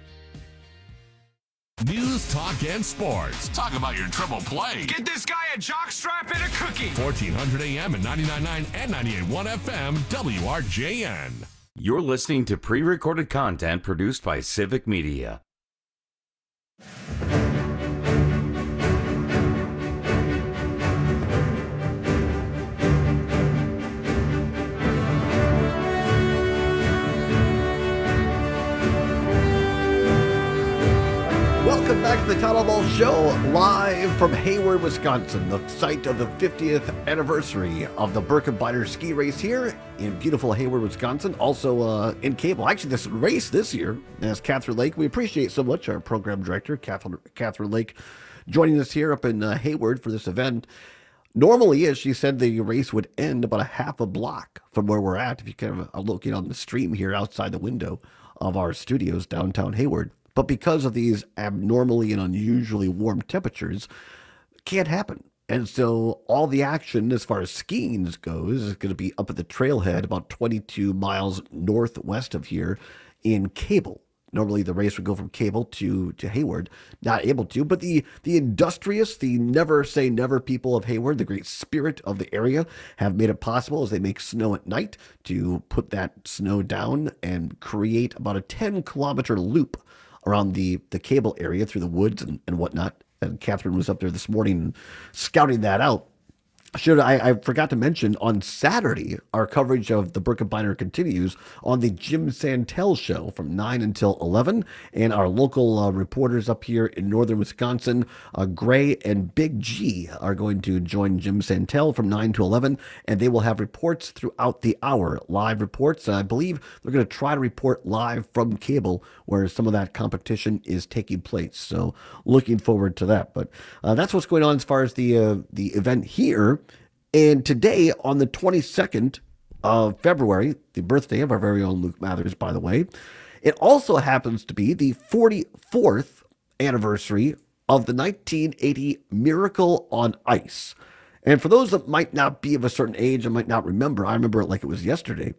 News, talk, and sports. Talk about your triple play. Get this guy a jockstrap and a cookie. fourteen hundred A M and ninety-nine point nine and ninety-eight point one F M, W R J N. You're listening to pre-recorded content produced by Civic Media. Welcome back to the Town Ball Show, live from Hayward, Wisconsin, the site of the fiftieth anniversary of the Birkebeiner ski race here in beautiful Hayward, Wisconsin. Also uh, in cable. Actually, this race this year as Catherine Lake. We appreciate so much our program director, Catherine, Catherine Lake, joining us here up in uh, Hayward for this event. Normally, as she said, the race would end about a half a block from where we're at. If you kind of are looking on the stream here outside the window of our studios downtown Hayward. But because of these abnormally and unusually warm temperatures, it can't happen. And so all the action as far as skiing goes is going to be up at the trailhead about twenty-two miles northwest of here in Cable. Normally the race would go from Cable to, to Hayward. Not able to, but the, the industrious, the never say never people of Hayward, the great spirit of the area, have made it possible as they make snow at night to put that snow down and create about a ten kilometer loop around the, the Cable area through the woods and, and whatnot. And Catherine was up there this morning scouting that out. Should I, I forgot to mention, on Saturday, our coverage of the Birkebeiner continues on the Jim Santel show from nine until eleven. And our local uh, reporters up here in northern Wisconsin, uh, Gray and Big G, are going to join Jim Santel from nine to eleven. And they will have reports throughout the hour, live reports. I believe they're going to try to report live from Cable, where some of that competition is taking place. So looking forward to that. But uh, that's what's going on as far as the uh, the event here. And today, on the twenty-second of February, the birthday of our very own Luke Mathers, by the way, it also happens to be the forty-fourth anniversary of the nineteen eighty Miracle on Ice. And for those that might not be of a certain age and might not remember, I remember it like it was yesterday.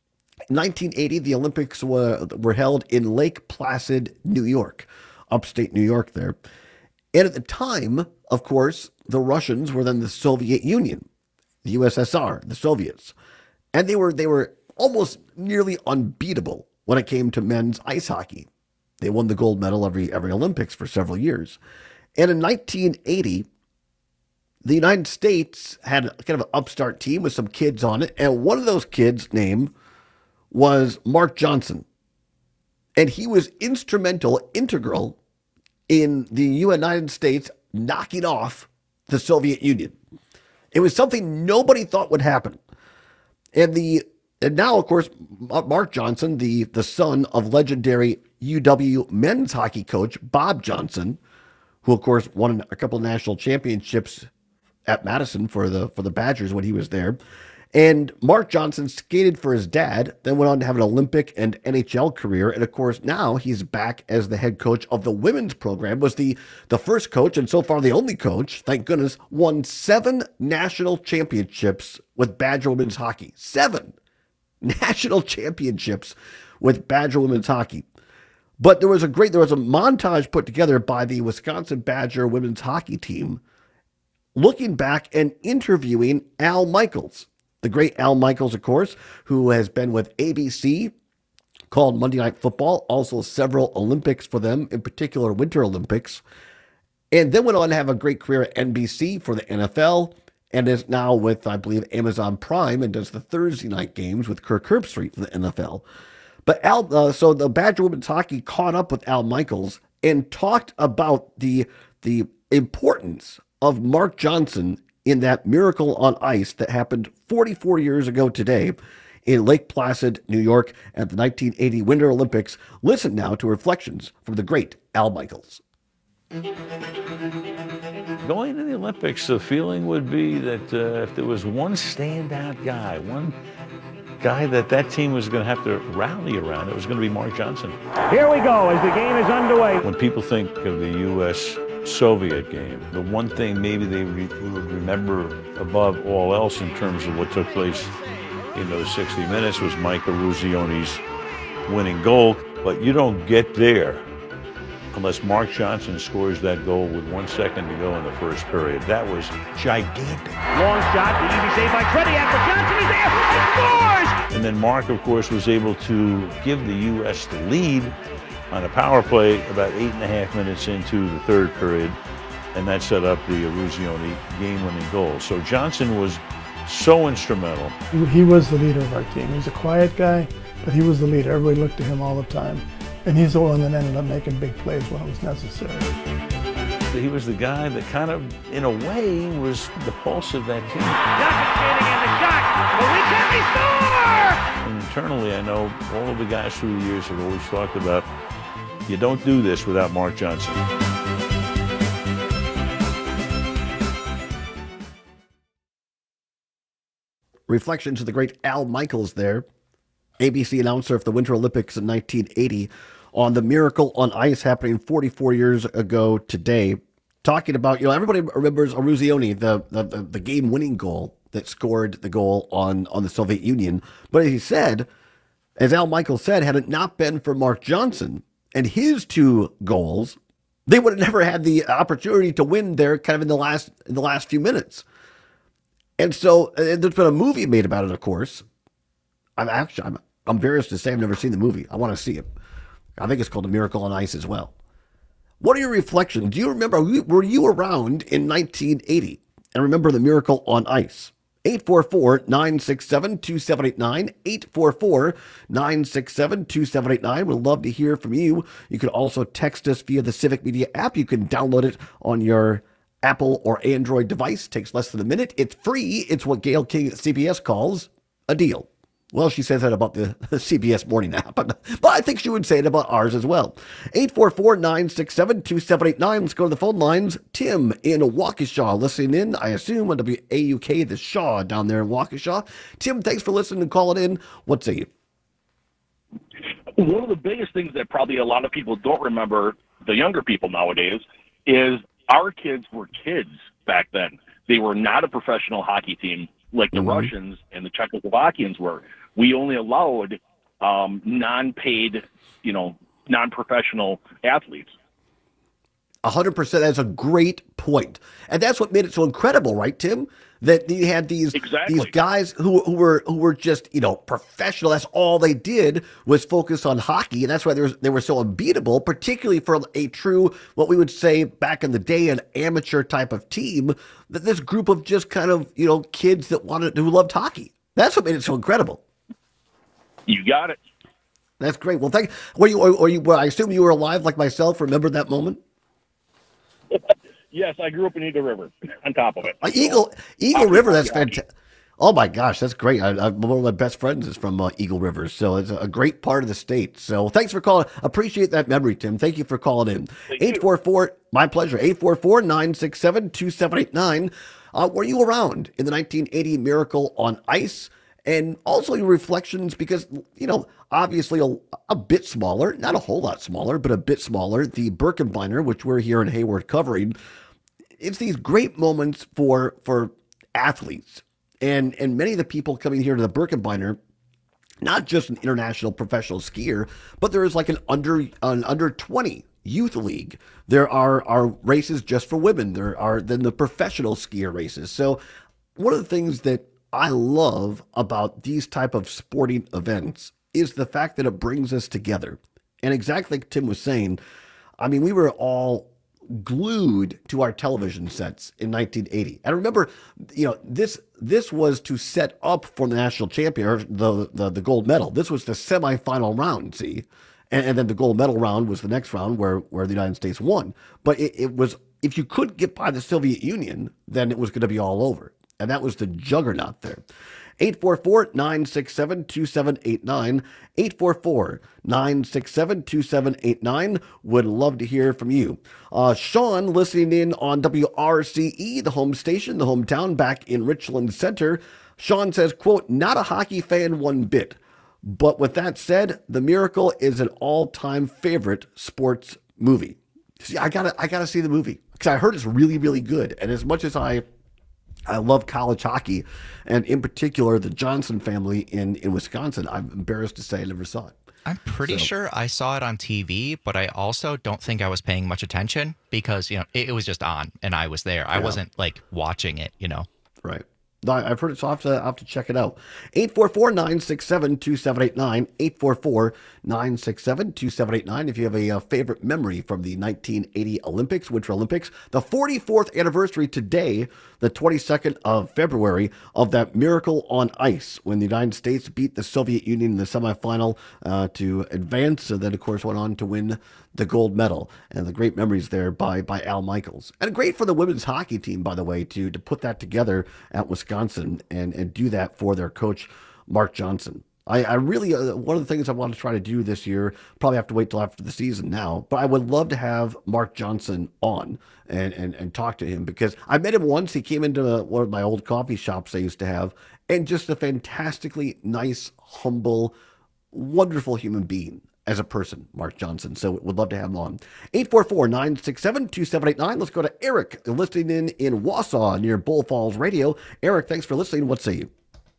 In nineteen eighty, the Olympics were, were held in Lake Placid, New York, upstate New York there. And at the time, of course, the Russians were then the Soviet Union. The U S S R, the Soviets. And they were they were almost nearly unbeatable when it came to men's ice hockey. They won the gold medal every every Olympics for several years. And in nineteen eighty, the United States had kind of an upstart team with some kids on it. And one of those kids' name was Mark Johnson. And he was instrumental, integral in the United States knocking off the Soviet Union. It was something nobody thought would happen. And the and now, of course, Mark Johnson, the, the son of legendary U W men's hockey coach Bob Johnson, who, of course, won a couple of national championships at Madison for the for the Badgers when he was there. And Mark Johnson skated for his dad, then went on to have an Olympic and N H L career. And of course, now he's back as the head coach of the women's program, was the, the first coach and so far the only coach, thank goodness, won seven national championships with Badger women's hockey. Seven national championships with Badger women's hockey. But there was a great, there was a montage put together by the Wisconsin Badger women's hockey team looking back and interviewing Al Michaels. The great Al Michaels, of course, who has been with A B C, called Monday Night Football, also several Olympics for them, in particular Winter Olympics, and then went on to have a great career at N B C for the N F L, and is now with, I believe, Amazon Prime, and does the Thursday night games with Kirk Herbstreit for the N F L. But Al, uh, so the Badger women's hockey caught up with Al Michaels and talked about the the importance of Mark Johnson in that Miracle on Ice that happened forty-four years ago today in Lake Placid, New York at the nineteen eighty Winter Olympics. Listen now to reflections from the great Al Michaels. Going to the Olympics, the feeling would be that uh, if there was one standout guy, one guy that that team was going to have to rally around, it was going to be Mark Johnson. Here we go as the game is underway. When people think of the U S Soviet game, the one thing maybe they re- would remember above all else in terms of what took place in those sixty minutes was Mike Eruzioni's winning goal. But you don't get there unless Mark Johnson scores that goal with one second to go in the first period. That was gigantic. Long shot, the easy save by Tretiak, but Johnson is there and scores! And then Mark, of course, was able to give the U S the lead on a power play about eight and a half minutes into the third period, and that set up the Eruzione game-winning goal. So Johnson was so instrumental. He was the leader of our team. He was a quiet guy, but he was the leader. Everybody looked to him all the time. And he's the one that ended up making big plays when it was necessary. He was the guy that kind of, in a way, was the pulse of that team. Johnson standing in the shot. The weekend he And internally, I know all of the guys through the years have always talked about, you don't do this without Mark Johnson. Reflections of the great Al Michaels there, A B C announcer of the Winter Olympics in nineteen eighty, on the Miracle on Ice happening forty-four years ago today, talking about, you know, everybody remembers Eruzione, the, the, the, the game-winning goal that scored the goal on, on the Soviet Union. But as he said, as Al Michaels said, had it not been for Mark Johnson and his two goals, they would have never had the opportunity to win there kind of in the last in the last few minutes. And so uh, there's been a movie made about it, of course. I'm actually, I'm, I'm embarrassed to say I've never seen the movie. I want to see it. I think it's called A Miracle on Ice as well. What are your reflections? Do you remember, were you around in nineteen eighty and remember the Miracle on Ice? eight four four, nine six seven, two seven eight nine, eight four four, nine six seven, two seven eight nine. We'd love to hear from you. You can also text us via the Civic Media app. You can download it on your Apple or Android device. Takes less than a minute. It's free. It's what Gail King at C B S calls a deal. Well, she says that about the C B S morning app, but, but I think she would say it about ours as well. eight four four, nine six seven, two seven eight nine. Let's go to the phone lines. Tim in Waukesha listening in, I assume, on W A U K, the Shaw down there in Waukesha. Tim, thanks for listening and calling in. What say you? One of the biggest things that probably a lot of people don't remember, the younger people nowadays, is our kids were kids back then. They were not a professional hockey team like the mm-hmm. Russians and the Czechoslovakians were. We only allowed um, non-paid, you know, non-professional athletes. A hundred percent. That's a great point. And that's what made it so incredible, right, Tim? That you had these exactly. these guys who who were who were just, you know, professional. That's all they did was focus on hockey, and that's why they were, they were so unbeatable, particularly for a true, what we would say back in the day, an amateur type of team. That this group of just kind of, you know, kids that wanted who loved hockey. That's what made it so incredible. You got it. That's great. Well, thank. Were you? Or you? Well, I assume you were alive like myself. Remember that moment? Yes, I grew up in Eagle River. On top of it, uh, Eagle Eagle I'll River. That's fantastic. Oh my gosh, that's great. I, I, one of my best friends is from uh, Eagle River, so it's a great part of the state. So thanks for calling. Appreciate that memory, Tim. Thank you for calling in. eight four four, my pleasure. eight four four, nine six seven, two seven eight nine. Uh, were you around in the nineteen eighty Miracle on Ice? And also your reflections, because, you know, obviously a, a bit smaller, not a whole lot smaller, but a bit smaller, the Birkebeiner, which we're here in Hayward covering. It's these great moments for for athletes. And and many of the people coming here to the Birkebeiner, not just an international professional skier, but there is like an under an under twenty youth league. There are, are races just for women. There are then the professional skier races. So one of the things that I love about these type of sporting events is the fact that it brings us together. And exactly like Tim was saying, I mean, we were all glued to our television sets in nineteen eighty. And remember, you know, this this was to set up for the national champion, or the, the, the gold medal. This was the semifinal round, see? And, and then the gold medal round was the next round where, where the United States won. But it, it was, if you could get by the Soviet Union, then it was going to be all over. And that was the juggernaut there. eight four four, nine six seven, two seven eight nine. eight four four, nine six seven, two seven eight nine. Would love to hear from you. Uh, Sean, listening in on W R C E, the home station, the hometown, back in Richland Center. Sean says, quote, not a hockey fan one bit. But with that said, The Miracle is an all-time favorite sports movie. See, I gotta, I gotta see the movie because I heard it's really, really good. And as much as I I love college hockey, and in particular, the Johnson family in, in Wisconsin. I'm embarrassed to say I never saw it. I'm pretty So- sure I saw it on T V, but I also don't think I was paying much attention because, you know, it, it was just on and I was there. I Yeah. wasn't like watching it, you know. Right. I've heard it, so I'll have to, I'll have to check it out. eight four four, nine six seven, two seven eight nine, eight four four, nine six seven, two seven eight nine. If you have a, a favorite memory from the nineteen eighty Olympics, Winter Olympics, the forty-fourth anniversary today, the twenty-second of February, of that miracle on ice when the United States beat the Soviet Union in the semifinal uh, to advance, and then, of course, went on to win the gold medal. And the great memories there by by Al Michaels. And great for the women's hockey team, by the way, to, to put that together at Wisconsin and, and do that for their coach, Mark Johnson. I, I really, uh, one of the things I want to try to do this year, probably have to wait till after the season now, but I would love to have Mark Johnson on and, and, and talk to him, because I met him once. He came into one of my old coffee shops I used to have, and just a fantastically nice, humble, wonderful human being as a person, Mark Johnson. So would love to have him on. eight four four, nine six seven, two seven eight nine. Let's go to Eric, listening in in Wausau near Bull Falls Radio. Eric, thanks for listening. What say you?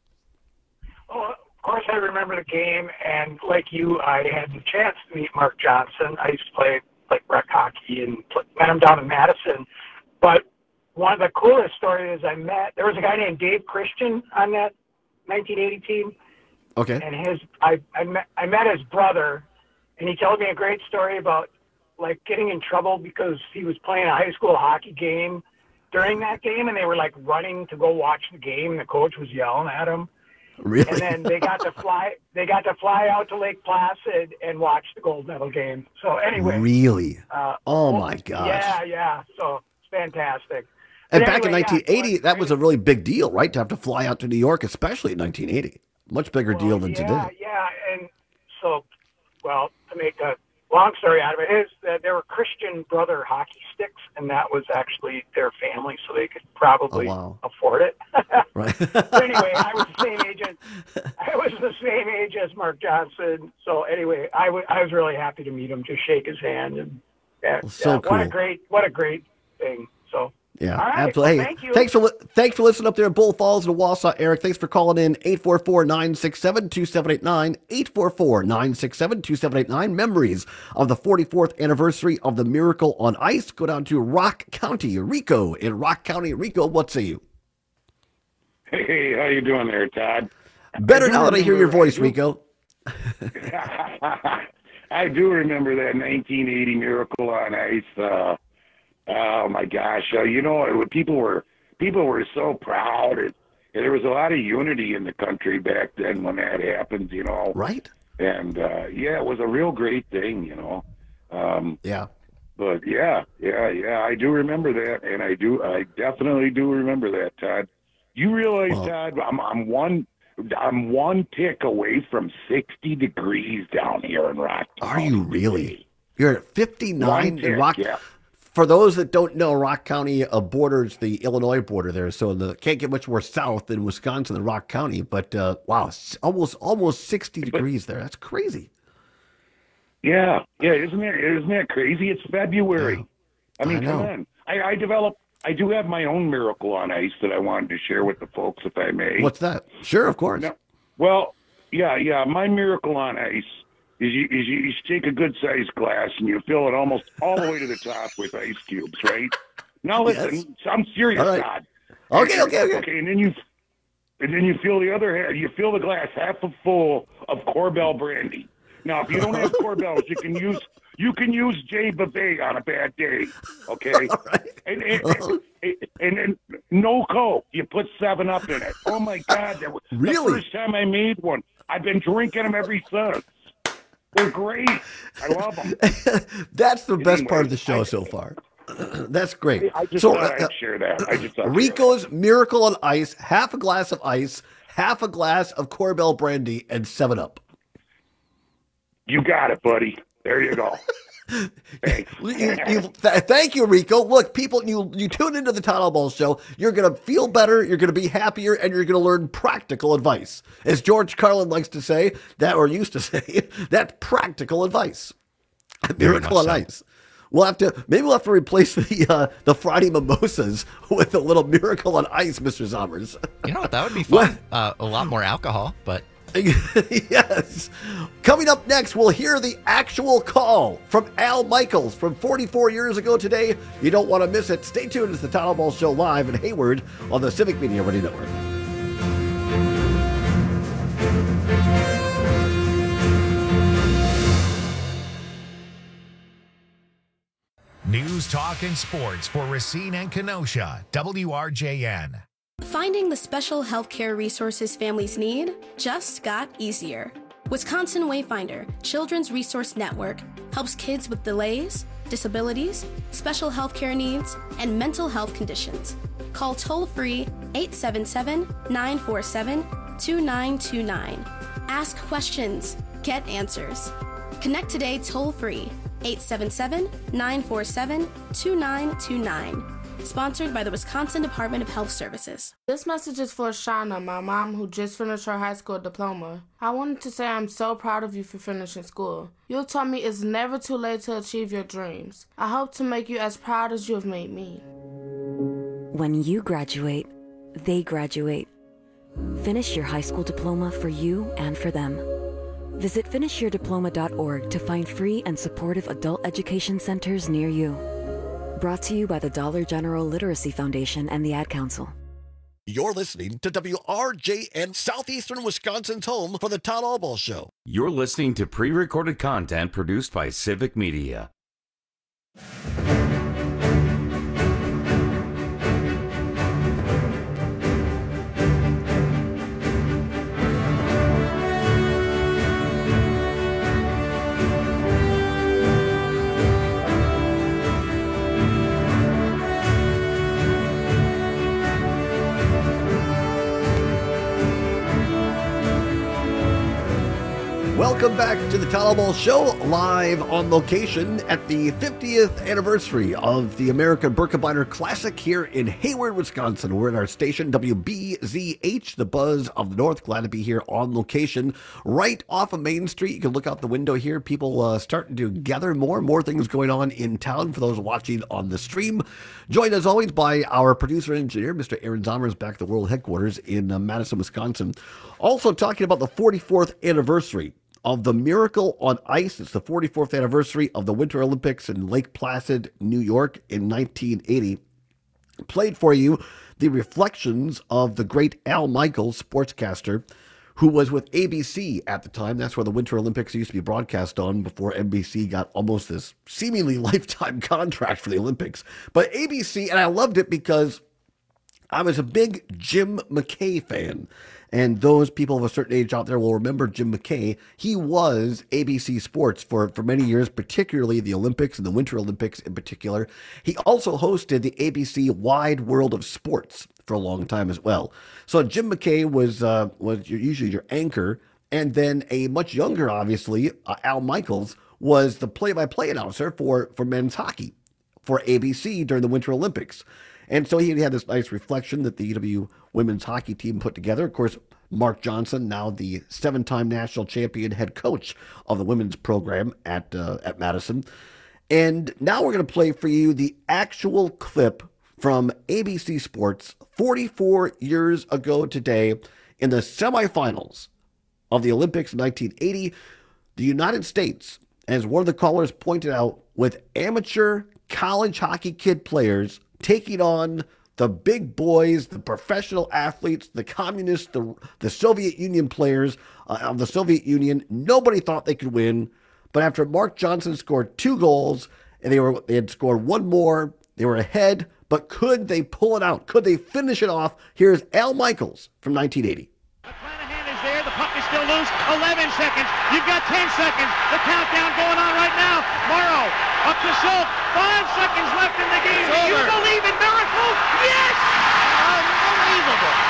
Well, of course, I remember the game, and like you, I had the chance to meet Mark Johnson. I used to play like rec hockey and met him down in Madison. But one of the coolest stories I met, there was a guy named Dave Christian on that nineteen eighty team. Okay. And his, I, I met, I met his brother, and he told me a great story about like getting in trouble because he was playing a high school hockey game during that game, and they were like running to go watch the game, and the coach was yelling at him. Really? And then they got to fly. They got to fly out to Lake Placid and watch the gold medal game. So anyway. Really? Uh, oh well, my gosh. Yeah, yeah. So it's fantastic. And But back in anyway, nineteen eighty, yeah, that was a really big deal, right? To have to fly out to New York, especially in nineteen eighty. Much bigger well, deal than yeah, today. Yeah, and so, well, to make a long story out of it, is that there were Christian Brother hockey sticks, and that was actually their family, so they could probably Oh, wow. afford it. Right. But anyway, I was the same age. As, I was the same age as Mark Johnson. So anyway, I, w- I was really happy to meet him, just shake his hand, and yeah, Well, so yeah, what a cool. great, what a great thing. So Yeah, all right, absolutely. well, Hey, thank you. thanks for li- thanks for listening up there in Bull Falls and Wausau, Eric. Thanks for calling in. eight four four, nine six seven, two seven eight nine, eight four four, nine six seven, two seven eight nine. Memories of the forty-fourth anniversary of the Miracle on Ice. Go down to Rock County, Rico. In Rock County, Rico, what say you? Hey, how you doing there, Todd? Better now that I hear your voice, I do- Rico. I do remember that nineteen eighty Miracle on Ice. Uh, oh my gosh! Uh, you know, it, people were people were so proud. It, and there was a lot of unity in the country back then when that happened. You know, right? And uh, yeah, it was a real great thing. You know. Um, yeah. But yeah, yeah, yeah, I do remember that, and I do, I definitely do remember that, Todd. You realize, Well- Todd, I'm, I'm one. I'm one tick away from sixty degrees down here in Rock Are you really? You're at fifty-nine One in tick, Rock. yeah. For those that don't know, Rock County uh, borders the Illinois border there, so the can't get much more south than Wisconsin and Rock County. But uh, wow, s- almost almost sixty degrees there. That's crazy. Yeah, yeah, isn't that isn't that crazy? It's February. I mean, I come know. on. I, I developed. I do have my own Miracle on Ice that I wanted to share with the folks, if I may. What's that? Sure, of course. No, well, yeah, yeah. My Miracle on Ice is you, is you, you take a good sized glass and you fill it almost all the way to the top with ice cubes, right? Now listen, Yes. I'm serious, All right. Todd. Okay, okay, okay. Okay, and then you and then you fill the other half. You fill the glass half full of Corbel brandy. Now, if you don't have Corbels, you can use you can use Jay Bavay on a bad day. Okay, and, and, and, and then no Coke. You put Seven Up in it. Oh my God! That was Really? the first time I made one. I've been drinking them ever since. They're great. I love them. That's the best part of Anyway, the show I- so far. That's great. I just so, thought uh, I'd share that. I just thought Rico's Miracle on Ice, half a glass of ice, half a glass of Corbel brandy, and Seven Up. you got it, buddy. There you go. Thanks. You- you- th- thank you, Rico. Look, people, you you tune into the Todd Ball Show. You're going to feel better. You're going to be happier, and you're going to learn practical advice, as George Carlin likes to say that, or used to say, that's practical advice. Miracle on so. Ice. We'll have to maybe we'll have to replace the uh, the Friday mimosas with a little Miracle on Ice, Mister Zommers. You know what? That would be fun. Uh, a lot more alcohol, but Yes. Coming up next, we'll hear the actual call from Al Michaels from forty-four years ago today. You don't want to miss it. Stay tuned. It's the Todd Ball Show live in Hayward on the Civic Media Radio Network. Talking Sports for Racine and Kenosha, W R J N. Finding the special healthcare resources families need just got easier. Wisconsin Wayfinder Children's Resource Network helps kids with delays, disabilities, special healthcare needs, and mental health conditions. Call toll-free eight seven seven, nine four seven, two nine two nine. Ask questions, get answers. Connect today toll-free eight seven seven, nine four seven, two nine two nine. Sponsored by the Wisconsin Department of Health Services. This message is for Shauna, my mom, who just finished her high school diploma. I wanted to say I'm so proud of you for finishing school. You taught me it's never too late to achieve your dreams. I hope to make you as proud as you have made me. When you graduate, they graduate. Finish your high school diploma for you and for them. Visit finish your diploma dot org to find free and supportive adult education centers near you. Brought to you by the Dollar General Literacy Foundation and the Ad Council. You're listening to W R J N, Southeastern Wisconsin's home for the Todd Albaugh Show. You're listening to pre-recorded content produced by Civic Media. Welcome back to the Todd Albaugh Show, live on location at the fiftieth anniversary of the American Birkebeiner Classic here in Hayward, Wisconsin. We're at our station, W B Z H, the Buzz of the North. Glad to be here on location, right off of Main Street. You can look out the window here. People uh, starting to gather more, more things going on in town for those watching on the stream. Joined as always by our producer and engineer, Mister Aaron Zommers, back at the World Headquarters in uh, Madison, Wisconsin. Also talking about the forty-fourth anniversary of the Miracle on Ice. It's the forty-fourth anniversary of the Winter Olympics in Lake Placid, New York in nineteen eighty. Played for you the reflections of the great Al Michaels, sportscaster, who was with A B C at the time. That's where the Winter Olympics used to be broadcast on before N B C got almost this seemingly lifetime contract for the Olympics. But A B C, and I loved it because I was a big Jim McKay fan. And those people of a certain age out there will remember Jim McKay. He was A B C Sports for, for many years, particularly the Olympics and the Winter Olympics in particular. He also hosted the A B C Wide World of Sports for a long time as well. So Jim McKay was uh, was your, usually your anchor. And then a much younger, obviously, uh, Al Michaels was the play-by-play announcer for, for men's hockey for A B C during the Winter Olympics. And so he had this nice reflection that the U W women's hockey team put together. Of course, Mark Johnson, now the seven-time national champion head coach of the women's program at uh, at Madison. And now we're going to play for you the actual clip from A B C Sports forty-four years ago today in the semifinals of the Olympics in nineteen eighty. The United States, as one of the callers pointed out, with amateur college hockey kid players taking on the big boys, the professional athletes, the communists, the, the Soviet Union players uh, of the Soviet Union. Nobody thought they could win. But after Mark Johnson scored two goals, and they were they had scored one more, they were ahead. But could they pull it out? Could they finish it off? Here's Al Michaels from nineteen eighty. McClanahan is there. The puck is still loose. eleven seconds. You've got ten seconds. The countdown going on right now. Morrow up to Schultz. Five seconds left in the game. Do you believe in miracles? Yes! Unbelievable.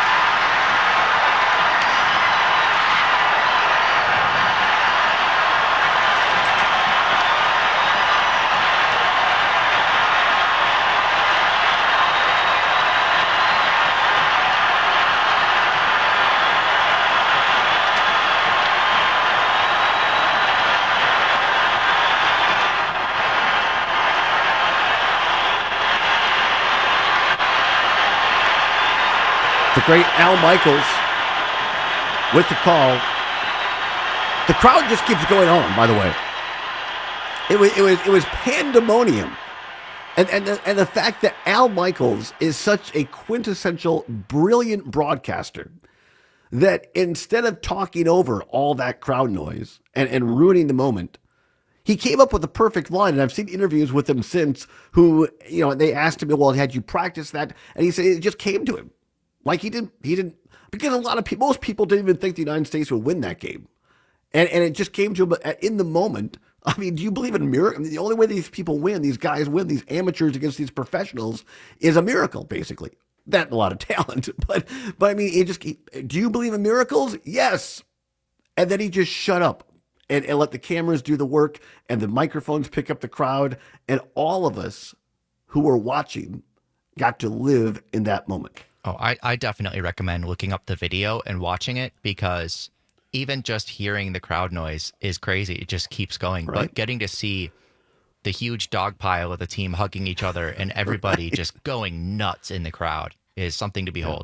The great Al Michaels with the call. The crowd just keeps going on, by the way. It was it was it was pandemonium. And and the, and the fact that Al Michaels is such a quintessential brilliant broadcaster that instead of talking over all that crowd noise and, and ruining the moment, He came up with the perfect line, and I've seen interviews with him since who, you know, they asked him, well, had you practiced that? And he said it just came to him. Like he didn't, he didn't, because a lot of people, most people didn't even think the United States would win that game. And and it just came to him in the moment. I mean, do you believe in a miracle? I mean, the only way these people win, these guys win, these amateurs against these professionals is a miracle, basically. That and a lot of talent. But, but I mean, it just, do you believe in miracles? Yes. And then he just shut up. And, and let the cameras do the work and the microphones pick up the crowd. And all of us who were watching got to live in that moment. Oh, I, I definitely recommend looking up the video and watching it, because even just hearing the crowd noise is crazy. It just keeps going. Right. But getting to see the huge dog pile of the team hugging each other and everybody right. just going nuts in the crowd is something to behold.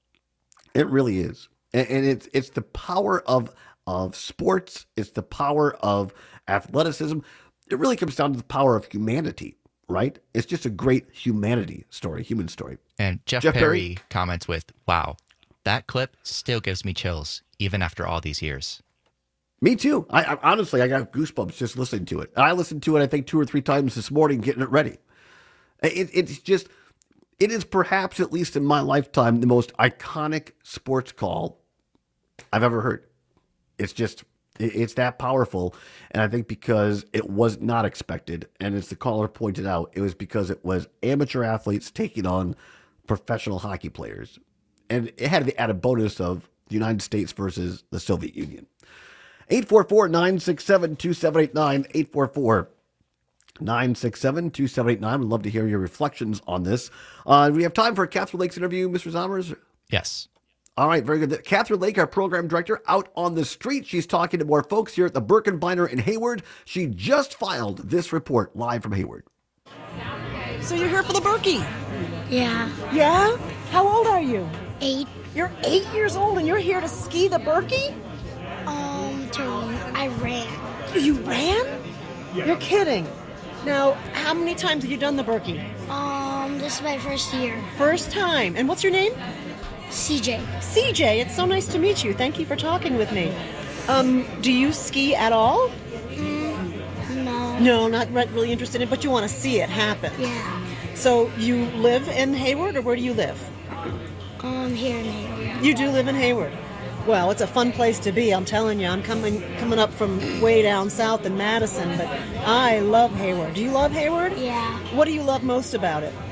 It really is. And, and it's it's the power of of sports. It's the power of athleticism. It really comes down to the power of humanity, right? It's just a great humanity story, human story. And Jeff, Jeff Perry, Perry comments with, wow, that clip still gives me chills, even after all these years. Me too. I, I honestly, I got goosebumps just listening to it. I listened to it, I think, two or three times this morning, getting it ready. It, it's just, it is perhaps, at least in my lifetime, the most iconic sports call I've ever heard. It's just, it's that powerful. And I think because it was not expected, and as the caller pointed out, it was because it was amateur athletes taking on professional hockey players. And it had the added bonus of the United States versus the Soviet Union. eight four four, nine six seven, two seven eight nine, eight four four, nine six seven, two seven eight nine. We'd love to hear your reflections on this. Uh, we have time for a Catherine Lake's interview, Mister Zommers? Yes. All right, very good. Catherine Lake, our program director, out on the street. She's talking to more folks here at the Birkenbeiner in Hayward. She just filed this report live from Hayward. So you're here for the Berkey? Yeah. Yeah? How old are you? Eight. You're eight years old and you're here to ski the Berkey? Um, to, I ran. You ran? Yeah. You're kidding. Now, how many times have you done the Berkey? Um, this is my first year. First time. And what's your name? C J. C J, it's so nice to meet you. Thank you for talking with me. Um, do you ski at all? Mm, no. No, not really interested in it, but you want to see it happen. Yeah. So you live in Hayward, or where do you live? Um, here in Hayward. You do live in Hayward. Well, it's a fun place to be, I'm telling you. I'm coming coming up from way down south in Madison, but I love Hayward. Do you love Hayward? Yeah. What do you love most about it?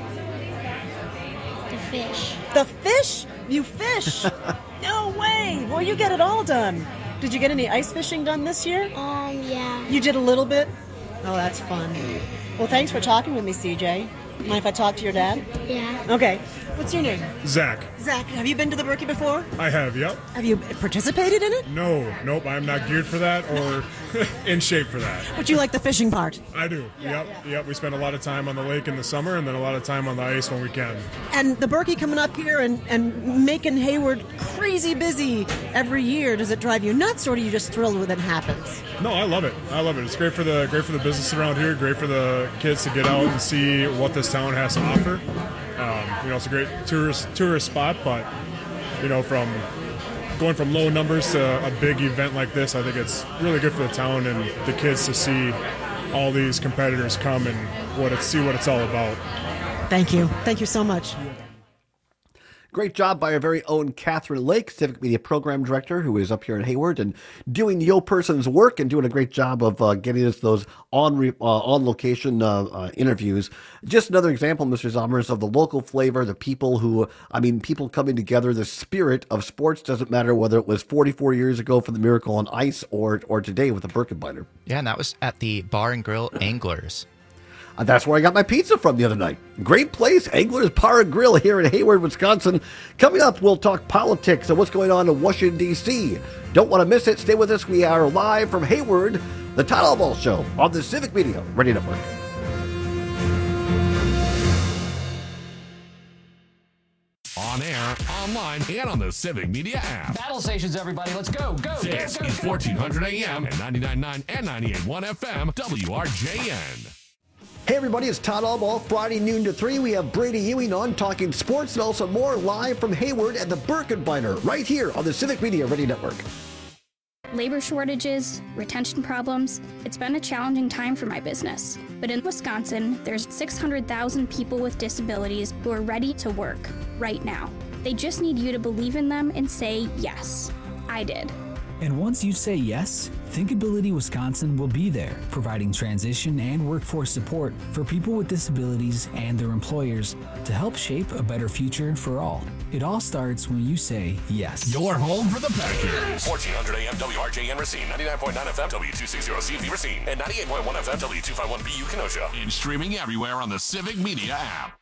The fish. The fish? You fish? No way! Well, you get it all done. Did you get any ice fishing done this year? Um, yeah. You did a little bit? Oh, that's fun. Well, thanks for talking with me, C J. Mind if I talk to your dad? Yeah. Okay. What's your name? Zach. Zach, have you been to the Berkey before? I have, yep. Have you participated in it? No, nope. I'm not geared for that or in shape for that. But you like the fishing part? I do, yeah, yep. Yeah. Yep, we spend a lot of time on the lake in the summer and then a lot of time on the ice when we can. And the Berkey coming up here and, and making Hayward crazy busy every year, does it drive you nuts, or are you just thrilled when it happens? No, I love it. I love it. It's great for the great for the business around here, great for the kids to get out and see what this town has to offer. Um, you know, it's a great tourist tourist spot, but you know, from going from low numbers to a big event like this, I think it's really good for the town and the kids to see all these competitors come and what it's, see what it's all about. Thank you. Thank you so much. Great job by our very own Catherine Lake, Civic Media Program Director, who is up here in Hayward and doing Yo Person's work and doing a great job of uh, getting us those on re- uh, on location uh, uh, interviews. Just another example, Mister Zommers, of the local flavor, the people who, I mean, people coming together. The spirit of sports doesn't matter whether it was forty-four years ago for the Miracle on Ice or or today with the Birkenbeiner. Yeah, and that was at the Bar and Grill Anglers. Uh, that's where I got my pizza from the other night. Great place, Anglers Bar and Grill here in Hayward, Wisconsin. Coming up, we'll talk politics and what's going on in Washington, D C Don't want to miss it. Stay with us. We are live from Hayward, the Todd Albaugh Show on the Civic Media Radio Network. On air, online, and on the Civic Media app. Battle stations, everybody. Let's go, go. This go, go, is go. fourteen hundred A M and ninety-nine point nine and ninety-eight point one F M, W R J N. Hey everybody, it's Todd Albaugh. Friday noon to three, we have Brady Ewing on talking sports and also more live from Hayward at the Birkenbeiner right here on the Civic Media Radio Network. Labor shortages, retention problems, it's been a challenging time for my business. But in Wisconsin, there's six hundred thousand people with disabilities who are ready to work right now. They just need you to believe in them and say yes. I did. And once you say yes, Thinkability Wisconsin will be there, providing transition and workforce support for people with disabilities and their employers to help shape a better future for all. It all starts when you say yes. Your home for the Packers. fourteen hundred A M W R J N Racine, ninety-nine point nine F M W two sixty C V Racine, and ninety-eight point one F M W two fifty-one B U Kenosha. And streaming everywhere on the Civic Media app.